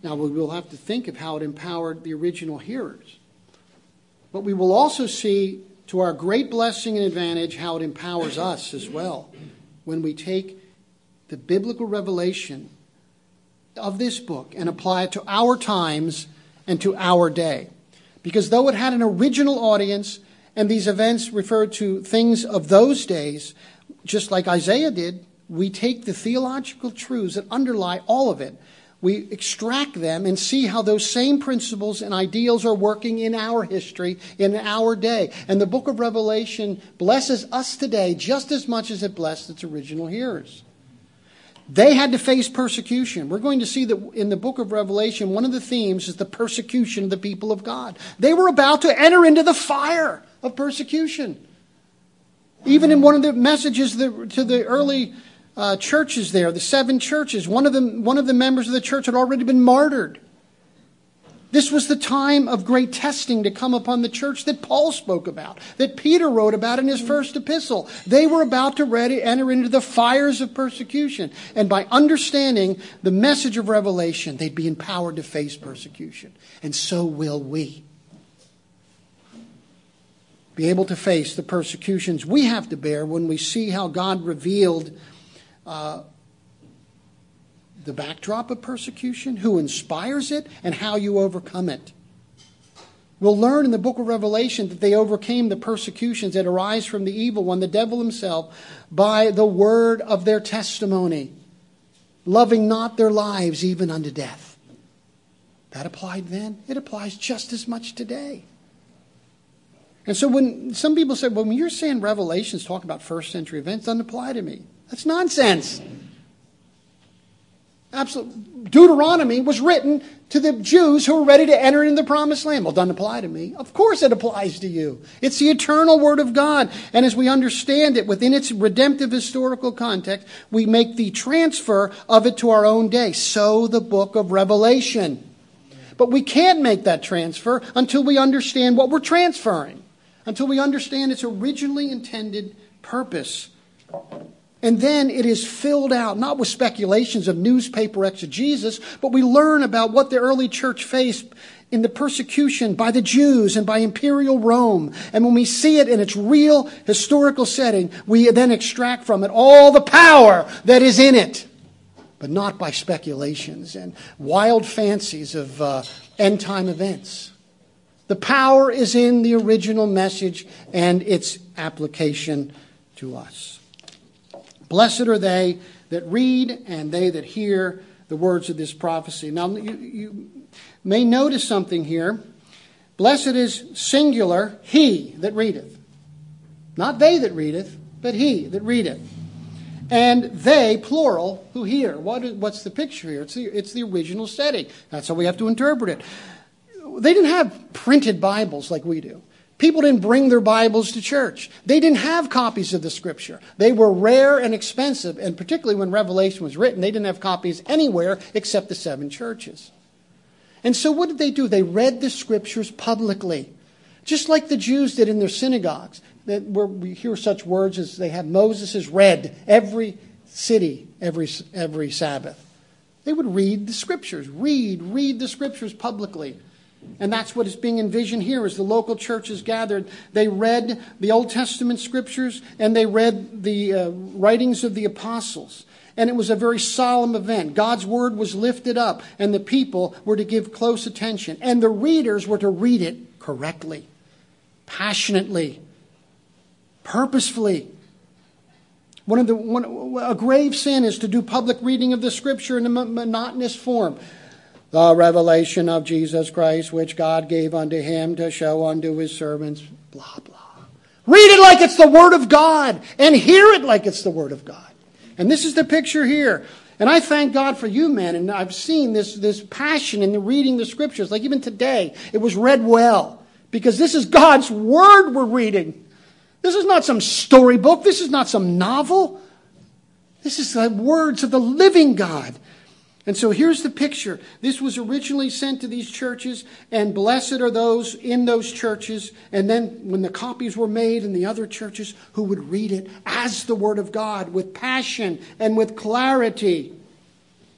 Speaker 1: Now, we will have to think of how it empowered the original hearers. But we will also see, to our great blessing and advantage, how it empowers us as well when we take the biblical revelation of this book and apply it to our times and to our day. Because though it had an original audience, and these events referred to things of those days, just like Isaiah did, we take the theological truths that underlie all of it. We extract them and see how those same principles and ideals are working in our history, in our day. And the book of Revelation blesses us today just as much as it blessed its original hearers. They had to face persecution. We're going to see that in the book of Revelation, one of the themes is the persecution of the people of God. They were about to enter into the fire of persecution. Even in one of the messages to the early churches there, the 7 churches, one of the members of the church had already been martyred. This was the time of great testing to come upon the church that Paul spoke about, that Peter wrote about in his first epistle. They were about to enter into the fires of persecution. And by understanding the message of Revelation, they'd be empowered to face persecution. And so will we. Be able to face the persecutions we have to bear when we see how God revealed the backdrop of persecution, who inspires it, and how you overcome it. We'll learn in the book of Revelation that they overcame the persecutions that arise from the evil one, the devil himself, by the word of their testimony, loving not their lives even unto death. That applied then. It applies just as much today. And so when some people say, well, when you're saying Revelations talk about first century events, doesn't apply to me. That's nonsense. Absolutely. Deuteronomy was written to the Jews who were ready to enter into the promised land. Well, it doesn't apply to me. Of course it applies to you. It's the eternal word of God. And as we understand it within its redemptive historical context, we make the transfer of it to our own day. So the book of Revelation. But we can't make that transfer until we understand what we're transferring. Until we understand its originally intended purpose. And then it is filled out, not with speculations of newspaper exegesis, but we learn about what the early church faced in the persecution by the Jews and by imperial Rome. And when we see it in its real historical setting, we then extract from it all the power that is in it, but not by speculations and wild fancies of end-time events. The power is in the original message and its application to us. Blessed are they that read and they that hear the words of this prophecy. Now, you may notice something here. Blessed is singular, he that readeth. Not they that readeth, but he that readeth. And they, plural, who hear. What's the picture here? It's the original setting. That's how we have to interpret it. They didn't have printed Bibles like we do. People didn't bring their Bibles to church. They didn't have copies of the Scripture. They were rare and expensive, and particularly when Revelation was written, they didn't have copies anywhere except the 7 churches. And so what did they do? They read the Scriptures publicly, just like the Jews did in their synagogues, where we hear such words as they have Moses is read every city, every Sabbath. They would read the Scriptures, read the Scriptures publicly. And that's what is being envisioned here as the local churches gathered. They read the Old Testament scriptures and they read the writings of the apostles. And it was a very solemn event. God's word was lifted up and the people were to give close attention. And the readers were to read it correctly, passionately, purposefully. A grave sin is to do public reading of the scripture in a monotonous form. The revelation of Jesus Christ, which God gave unto him to show unto his servants, blah, blah. Read it like it's the Word of God, and hear it like it's the Word of God. And this is the picture here. And I thank God for you men, and I've seen this passion in the reading the Scriptures. Like even today, it was read well, because this is God's Word we're reading. This is not some storybook. This is not some novel. This is the words of the living God. And so here's the picture. This was originally sent to these churches, and blessed are those in those churches. And then when the copies were made in the other churches, who would read it as the Word of God with passion and with clarity.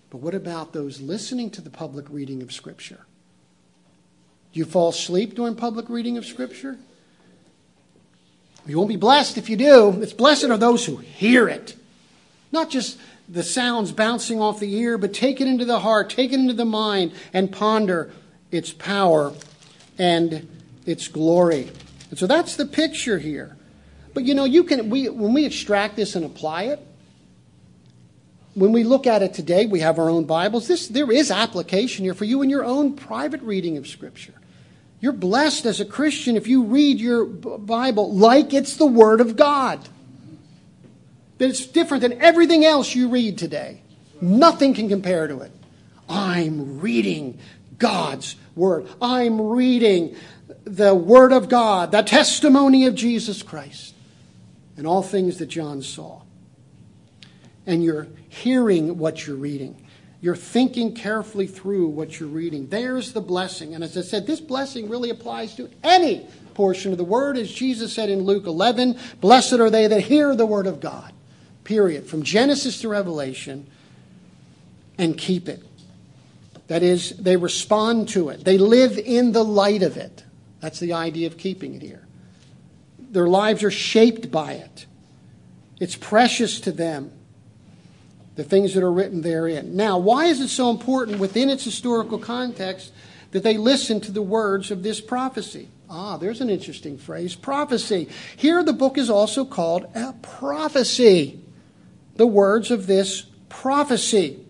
Speaker 1: But what about those listening to the public reading of Scripture? Do you fall asleep during public reading of Scripture? You won't be blessed if you do. It's blessed are those who hear it. Not just the sounds bouncing off the ear, but take it into the heart, take it into the mind, and ponder its power and its glory. And so that's the picture here. But when we extract this and apply it, when we look at it today, we have our own Bibles. There is application here for you in your own private reading of Scripture. You're blessed as a Christian if you read your Bible like it's the Word of God. That it's different than everything else you read today. Nothing can compare to it. I'm reading God's Word. I'm reading the Word of God, the testimony of Jesus Christ, and all things that John saw. And you're hearing what you're reading. You're thinking carefully through what you're reading. There's the blessing. And as I said, this blessing really applies to any portion of the Word. As Jesus said in Luke 11, blessed are they that hear the Word of God. Period. From Genesis to Revelation, and keep it. That is, they respond to it. They live in the light of it. That's the idea of keeping it here. Their lives are shaped by it. It's precious to them, the things that are written therein. Now, why is it so important within its historical context that they listen to the words of this prophecy? There's an interesting phrase, prophecy. Here the book is also called a prophecy. The words of this prophecy.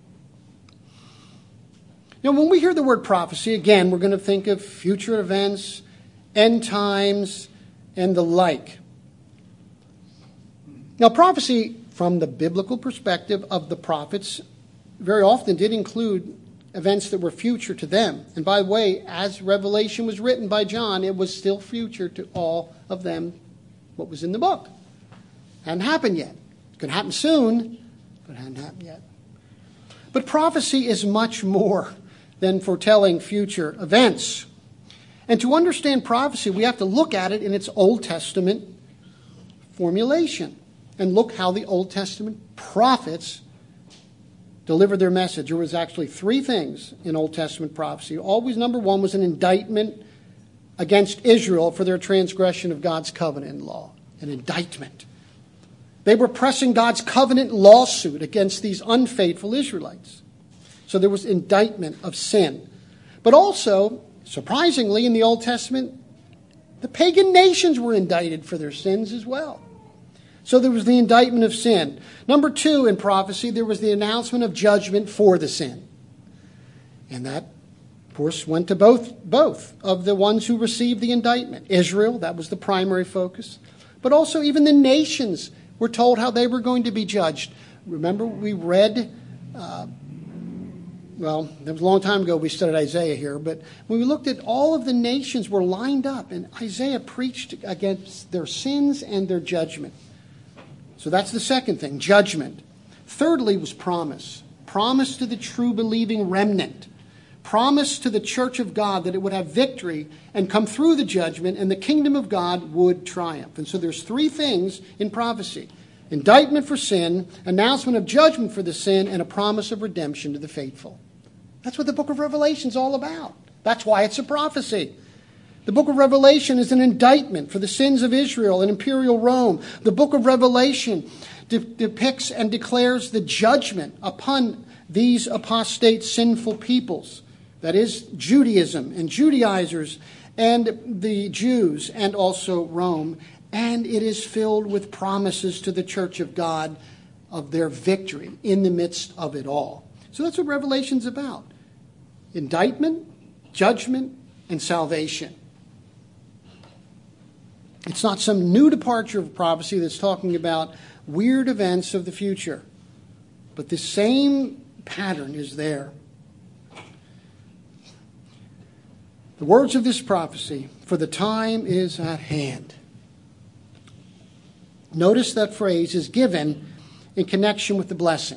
Speaker 1: Now, when we hear the word prophecy, again, we're going to think of future events, end times, and the like. Now, prophecy, from the biblical perspective of the prophets, very often did include events that were future to them. And by the way, as Revelation was written by John, it was still future to all of them, what was in the book. Hadn't happened yet. It could happen soon, but it hadn't happened yet. But prophecy is much more than foretelling future events. And to understand prophecy, we have to look at it in its Old Testament formulation. And look how the Old Testament prophets delivered their message. There was actually three things in Old Testament prophecy. Always, number one, was an indictment against Israel for their transgression of God's covenant law. An indictment. They were pressing God's covenant lawsuit against these unfaithful Israelites. So there was indictment of sin. But also, surprisingly, in the Old Testament, the pagan nations were indicted for their sins as well. So there was the indictment of sin. Number two, in prophecy, there was the announcement of judgment for the sin. And that, of course, went to both of the ones who received the indictment. Israel, that was the primary focus. But also even the nations were told how they were going to be judged. Remember, we read, that was a long time ago we studied Isaiah here, but when we looked at all of the nations were lined up, and Isaiah preached against their sins and their judgment. So that's the second thing, judgment. Thirdly was promise. Promise to the true believing remnant. Promise to the church of God that it would have victory and come through the judgment and the kingdom of God would triumph. And so there's three things in prophecy. Indictment for sin, announcement of judgment for the sin, and a promise of redemption to the faithful. That's what the book of Revelation is all about. That's why it's a prophecy. The book of Revelation is an indictment for the sins of Israel and imperial Rome. The book of Revelation depicts and declares the judgment upon these apostate, sinful peoples. That is, Judaism and Judaizers and the Jews and also Rome. And it is filled with promises to the church of God of their victory in the midst of it all. So that's what Revelation's about. Indictment, judgment, and salvation. It's not some new departure of prophecy that's talking about weird events of the future. But the same pattern is there. The words of this prophecy, for the time is at hand. Notice that phrase is given in connection with the blessing.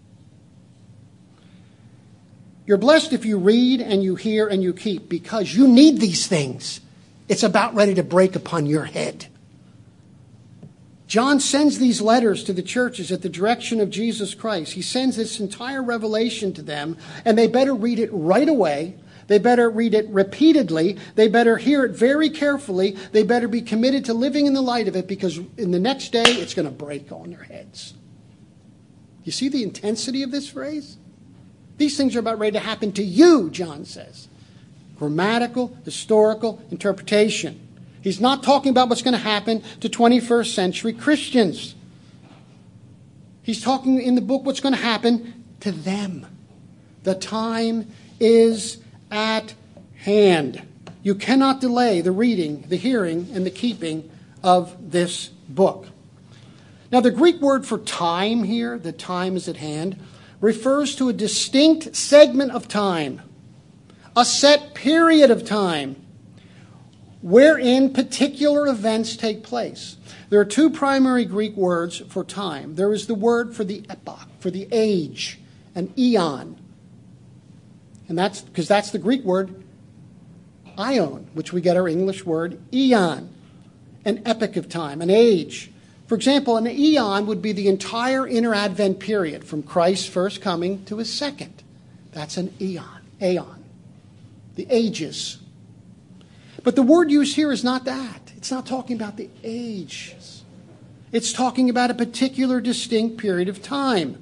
Speaker 1: You're blessed if you read and you hear and you keep, because you need these things. It's about ready to break upon your head. John sends these letters to the churches at the direction of Jesus Christ. He sends this entire revelation to them, and they better read it right away. They better read it repeatedly. They better hear it very carefully. They better be committed to living in the light of it, because in the next day it's going to break on their heads. You see the intensity of this phrase? These things are about ready to happen to you, John says. Grammatical, historical interpretation. He's not talking about what's going to happen to 21st century Christians. He's talking in the book what's going to happen to them. The time is at hand. You cannot delay the reading, the hearing, and the keeping of this book. Now, the Greek word for time here, the time is at hand, refers to a distinct segment of time, a set period of time, wherein particular events take place. There are two primary Greek words for time. There is the word for the epoch, for the age, an eon. And that's because that's the Greek word ion, which we get our English word eon, an epoch of time, an age. For example, an eon would be the entire inner Advent period from Christ's first coming to his second. That's an eon, the ages. But the word used here is not that. It's not talking about the ages. It's talking about a particular distinct period of time.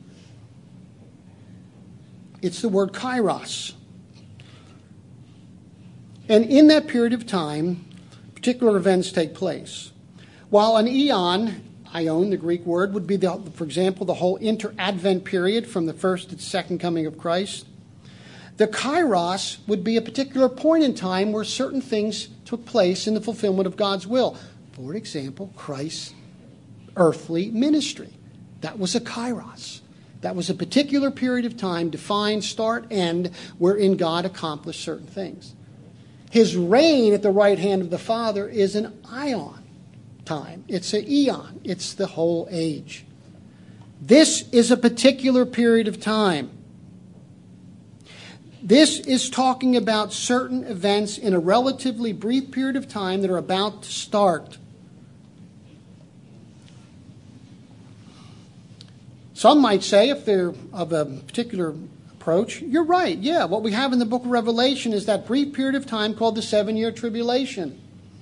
Speaker 1: It's the word kairos. And in that period of time, particular events take place. While an eon, ion, the Greek word, would be, for example, the whole inter-Advent period from the first to the second coming of Christ. The kairos would be a particular point in time where certain things took place in the fulfillment of God's will. For example, Christ's earthly ministry. That was a kairos. That was a particular period of time, defined start, end, wherein God accomplished certain things. His reign at the right hand of the Father is an ion time. It's an eon. It's the whole age. This is a particular period of time. This is talking about certain events in a relatively brief period of time that are about to start. Some might say, if they're of a particular approach, you're right. Yeah, what we have in the book of Revelation is that brief period of time called the 7-year tribulation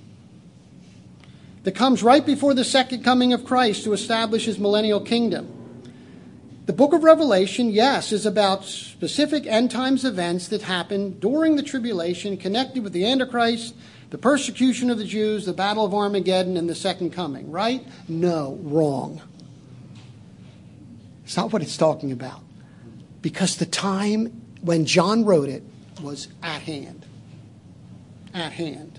Speaker 1: that comes right before the second coming of Christ to establish his millennial kingdom. The book of Revelation, yes, is about specific end times events that happen during the tribulation connected with the Antichrist, the persecution of the Jews, the battle of Armageddon, and the second coming, right? No, wrong. It's not what it's talking about. Because the time when John wrote it was at hand. At hand.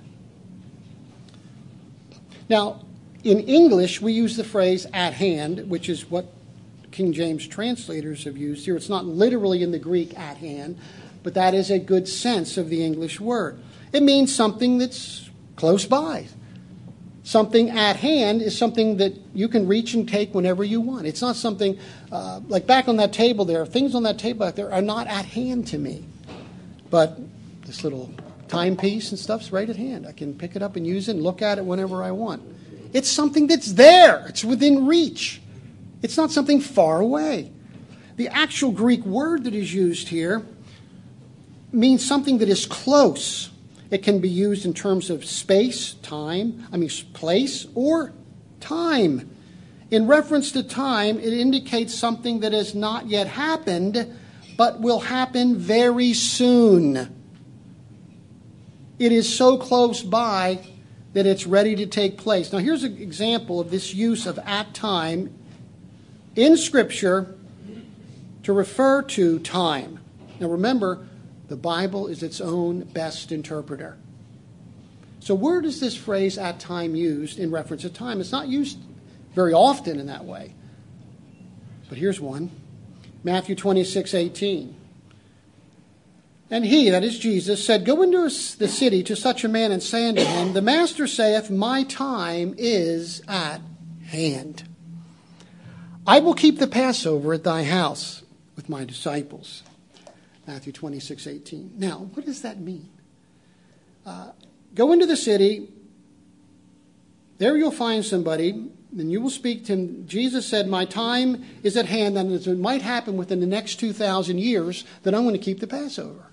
Speaker 1: Now, in English, we use the phrase at hand, which is what King James translators have used here. It's not literally in the Greek at hand, but that is a good sense of the English word. It means something that's close by. Something at hand is something that you can reach and take whenever you want. It's not something, like back on that table there, things on that table back there are not at hand to me. But this little timepiece and stuff's right at hand. I can pick it up and use it and look at it whenever I want. It's something that's there. It's within reach. It's not something far away. The actual Greek word that is used here means something that is close. It can be used in terms of space, place, or time. In reference to time, it indicates something that has not yet happened, but will happen very soon. It is so close by that it's ready to take place. Now, here's an example of this use of at time in Scripture to refer to time. Now, remember, the Bible is its own best interpreter. So where does this phrase at time used in reference to time? It's not used very often in that way. But here's one. Matthew 26:18. And he, that is Jesus, said, Go into the city to such a man and say unto him, The Master saith, My time is at hand. I will keep the Passover at thy house with my disciples. Matthew 26:18. Now, what does that mean? Go into the city. There you'll find somebody, and you will speak to him. Jesus said, my time is at hand, and it might happen within the next 2,000 years that I'm going to keep the Passover.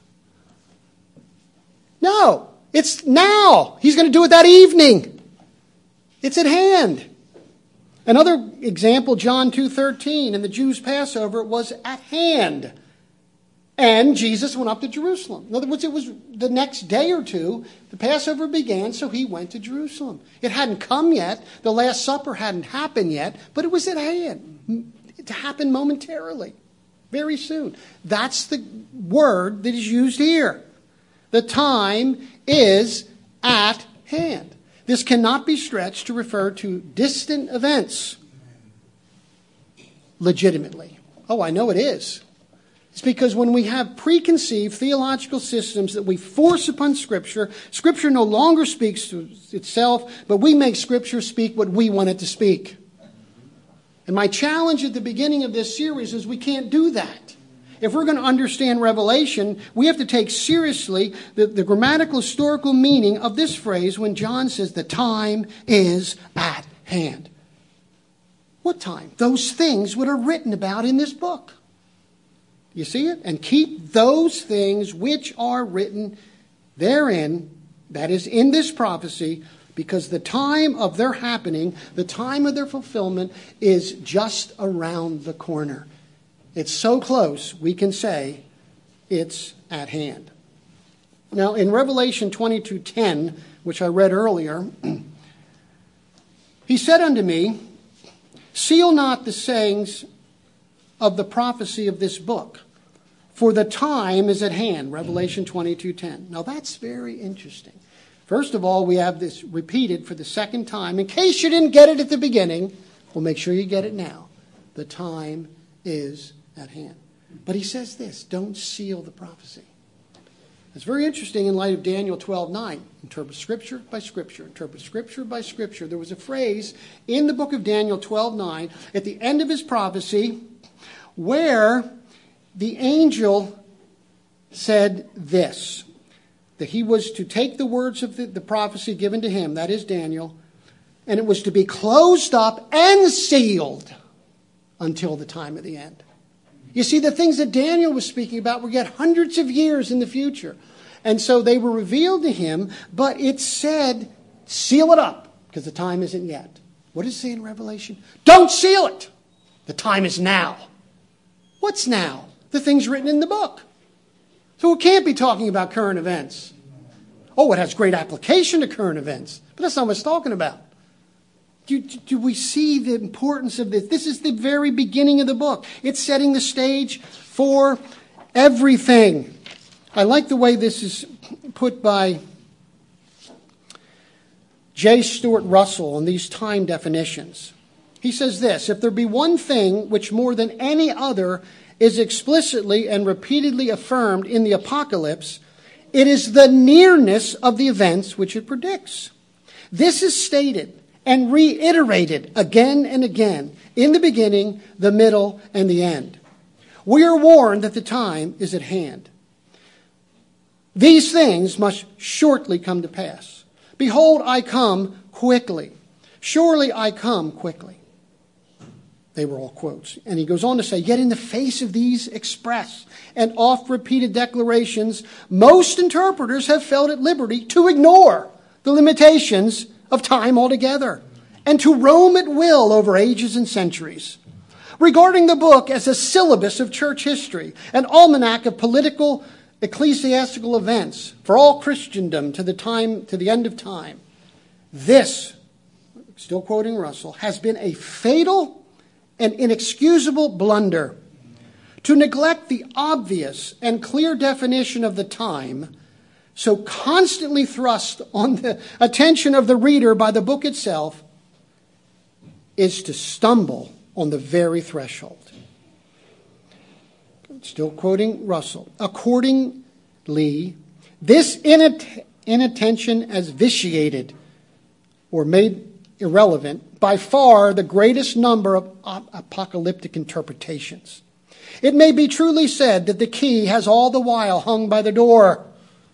Speaker 1: No, it's now. He's going to do it that evening. It's at hand. Another example, John 2:13, in the Jews' Passover, it was at hand. And Jesus went up to Jerusalem. In other words, it was the next day or two, the Passover began, so he went to Jerusalem. It hadn't come yet. The Last Supper hadn't happened yet, but it was at hand to happen momentarily, very soon. That's the word that is used here. The time is at hand. This cannot be stretched to refer to distant events legitimately. Oh, I know it is. It's because when we have preconceived theological systems that we force upon Scripture, Scripture no longer speaks to itself, but we make Scripture speak what we want it to speak. And my challenge at the beginning of this series is we can't do that. If we're going to understand Revelation, we have to take seriously the grammatical historical meaning of this phrase when John says the time is at hand. What time? Those things that are written about in this book. You see it? And keep those things which are written therein, that is in this prophecy, because the time of their happening, the time of their fulfillment is just around the corner. It's so close, we can say it's at hand. Now, in Revelation 22:10, which I read earlier, he said unto me, seal not the sayings of the prophecy of this book, for the time is at hand. Revelation 22:10. Now, that's very interesting. First of all, we have this repeated for the second time. In case you didn't get it at the beginning, we'll make sure you get it now. The time is at hand. But he says this, don't seal the prophecy. It's very interesting in light of Daniel 12:9. Interpret Scripture by Scripture. Interpret Scripture by Scripture. There was a phrase in the book of Daniel 12:9 at the end of his prophecy where the angel said this, that he was to take the words of the prophecy given to him, that is Daniel, and it was to be closed up and sealed until the time of the end. You see, the things that Daniel was speaking about were yet hundreds of years in the future. And so they were revealed to him, but it said, seal it up, because the time isn't yet. What does it say in Revelation? Don't seal it. The time is now. What's now? The things written in the book. So it can't be talking about current events. Oh, it has great application to current events, but that's not what it's talking about. Do we see the importance of this? This is the very beginning of the book. It's setting the stage for everything. I like the way this is put by J. Stuart Russell on these time definitions. He says this, if there be one thing which more than any other is explicitly and repeatedly affirmed in the Apocalypse, it is the nearness of the events which it predicts. This is stated and reiterated again and again in the beginning, the middle, and the end. We are warned that the time is at hand. These things must shortly come to pass. Behold, I come quickly. Surely I come quickly. They were all quotes. And he goes on to say, yet in the face of these express and oft-repeated declarations, most interpreters have felt at liberty to ignore the limitations of time altogether, and to roam at will over ages and centuries, regarding the book as a syllabus of church history, an almanac of political, ecclesiastical events for all Christendom to the end of time. This, still quoting Russell, has been a fatal and inexcusable blunder. To neglect the obvious and clear definition of the time so constantly thrust on the attention of the reader by the book itself is to stumble on the very threshold. Still quoting Russell. Accordingly, this inattention as vitiated or made irrelevant by far the greatest number of apocalyptic interpretations. It may be truly said that the key has all the while hung by the door,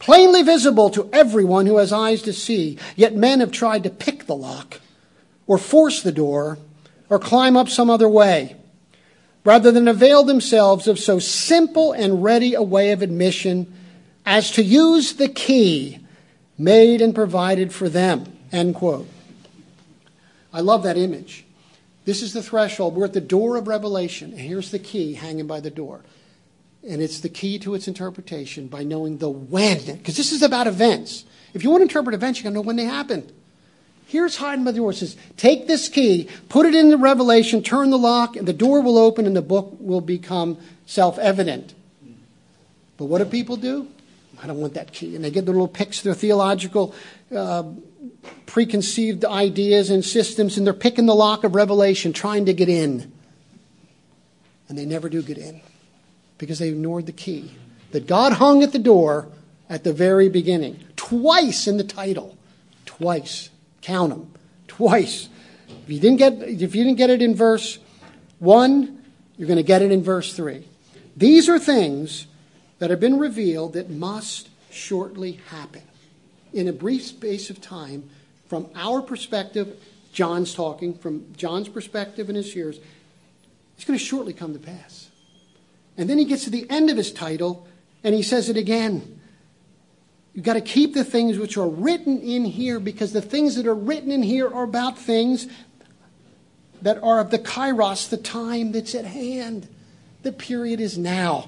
Speaker 1: plainly visible to everyone who has eyes to see. Yet men have tried to pick the lock, or force the door, or climb up some other way, rather than avail themselves of so simple and ready a way of admission as to use the key made and provided for them. End quote. I love that image. This is the threshold. We're at the door of revelation, and here's the key hanging by the door. And it's the key to its interpretation by knowing the when. Because this is about events. If you want to interpret events, you got to know when they happen. Here's hiding by the door. It says, take this key, put it in the revelation, turn the lock, and the door will open and the book will become self-evident. But what do people do? I don't want that key. And they get their little picks, their theological preconceived ideas and systems, and they're picking the lock of revelation, trying to get in. And they never do get in because they ignored the key that God hung at the door at the very beginning. Twice in the title. Twice. Count them. Twice. If you didn't get it in verse 1, you're going to get it in verse 3. These are things that have been revealed that must shortly happen. In a brief space of time, from our perspective, John's talking, from John's perspective and his hearers, it's going to shortly come to pass. And then he gets to the end of his title, and he says it again. You've got to keep the things which are written in here, because the things that are written in here are about things that are of the kairos, the time that's at hand. The period is now.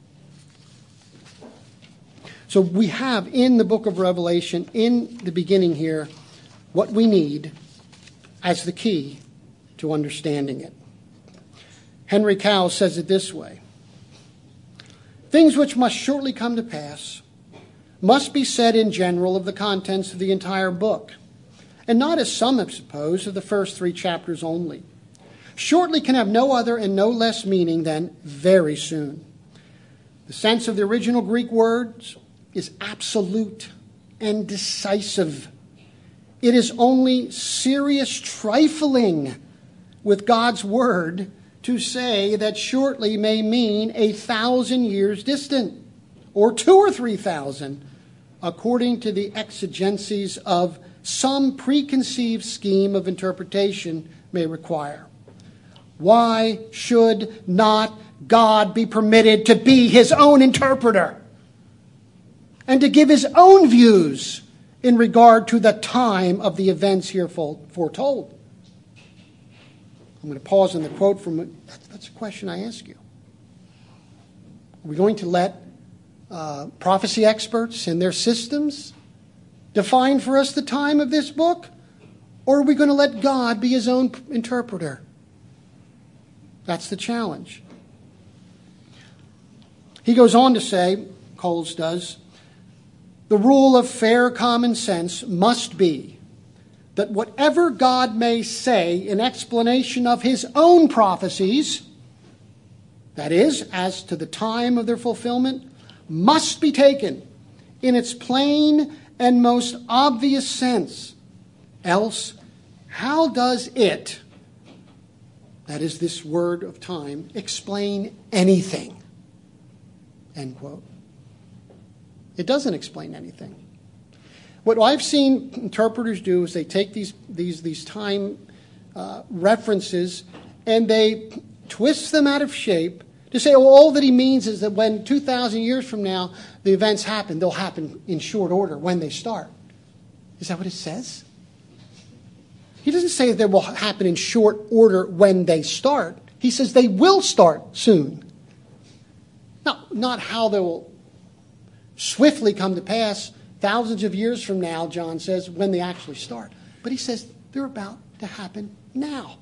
Speaker 1: So we have in the book of Revelation, in the beginning here, what we need as the key to understanding it. Henry Cowles says it this way. Things which must shortly come to pass must be said in general of the contents of the entire book, and not as some have supposed of the first 3 chapters only. Shortly can have no other and no less meaning than very soon. The sense of the original Greek words is absolute and decisive. It is only serious trifling with God's word to say that shortly may mean 1,000 years distant, or 2,000 or 3,000, according to the exigencies of some preconceived scheme of interpretation may require. Why should not God be permitted to be his own interpreter and to give his own views in regard to the time of the events here foretold? I'm going to pause on the quote from, that's a question I ask you. Are we going to let prophecy experts and their systems define for us the time of this book? Or are we going to let God be his own interpreter? That's the challenge. He goes on to say, Coles does, the rule of fair common sense must be that whatever God may say in explanation of his own prophecies, that is, as to the time of their fulfillment, must be taken in its plain and most obvious sense. Else, how does it, that is this word of time, explain anything? End quote. It doesn't explain anything. What I've seen interpreters do is they take these time references and they twist them out of shape to say, oh, all that he means is that when 2,000 years from now the events happen, they'll happen in short order when they start. Is that what it says? He doesn't say they will happen in short order when they start. He says they will start soon. Now, not how they will swiftly come to pass thousands of years from now, John says, when they actually start. But he says they're about to happen now.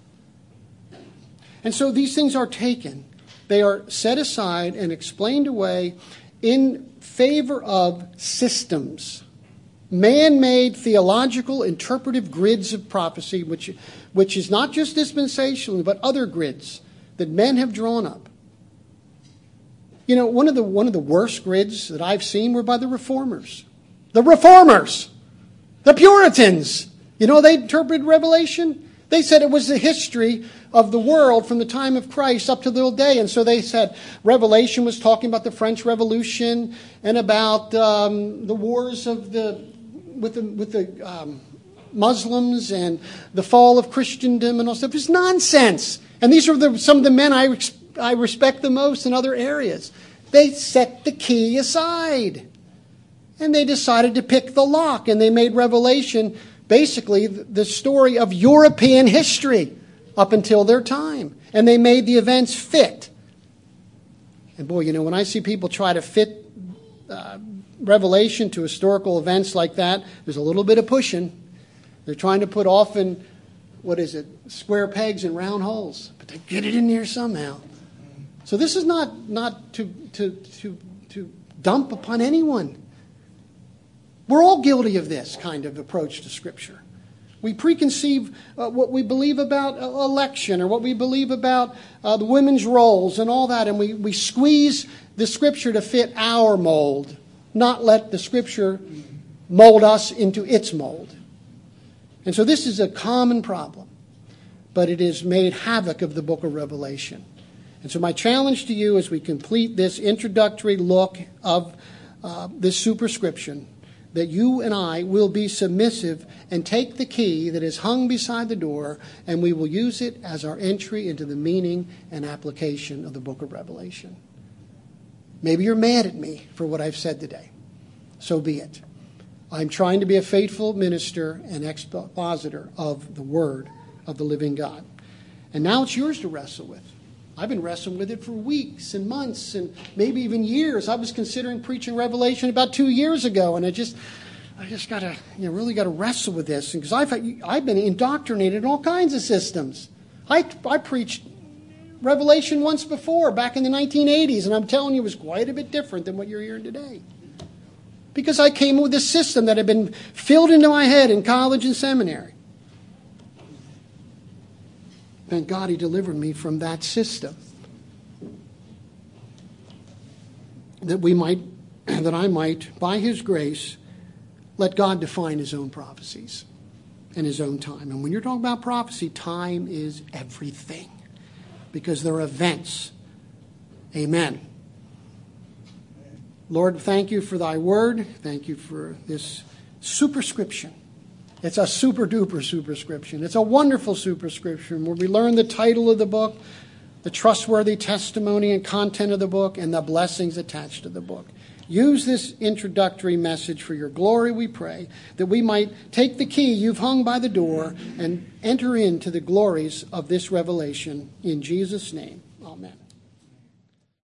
Speaker 1: And so these things are taken. They are set aside and explained away in favor of systems. Man-made theological interpretive grids of prophecy, which is not just dispensational, but other grids that men have drawn up. You know, one of the worst grids that I've seen were by the Reformers. The Reformers! The Puritans! You know, they interpreted Revelation. They said it was the history of the world from the time of Christ up to the day. And so they said Revelation was talking about the French Revolution and about the wars of with the Muslims and the fall of Christendom and all stuff. It's nonsense. And these are some of the men I respect the most in other areas. They set the key aside. And they decided to pick the lock. And they made Revelation basically the story of European history up until their time. And they made the events fit. And boy, when I see people try to fit Revelation to historical events like that, there's a little bit of pushing. They're trying to put often, square pegs in round holes. But they get it in there somehow. So this is not to dump upon anyone. We're all guilty of this kind of approach to Scripture. We preconceive what we believe about election or what we believe about the women's roles and all that, and we squeeze the Scripture to fit our mold, not let the Scripture mold us into its mold. And so this is a common problem, but it has made havoc of the book of Revelation. And so my challenge to you as we complete this introductory look of this superscription, that you and I will be submissive and take the key that is hung beside the door, and we will use it as our entry into the meaning and application of the book of Revelation. Maybe you're mad at me for what I've said today. So be it. I'm trying to be a faithful minister and expositor of the Word of the living God. And now it's yours to wrestle with. I've been wrestling with it for weeks and months and maybe even years. I was considering preaching Revelation about 2 years ago, and I just got to really got to wrestle with this because I've been indoctrinated in all kinds of systems. I preached Revelation once before, back in the 1980s, and I'm telling you, it was quite a bit different than what you're hearing today. Because I came with a system that had been filled into my head in college and seminary. Thank God He delivered me from that system. That I might, by His grace, let God define His own prophecies in His own time. And when you're talking about prophecy, time is everything. Because they're events. Amen. Lord, thank you for thy word. Thank you for this superscription. It's a super-duper superscription. It's a wonderful superscription where we learn the title of the book, the trustworthy testimony and content of the book, and the blessings attached to the book. Use this introductory message for your glory, we pray, that we might take the key you've hung by the door and enter into the glories of this revelation. In Jesus' name, amen.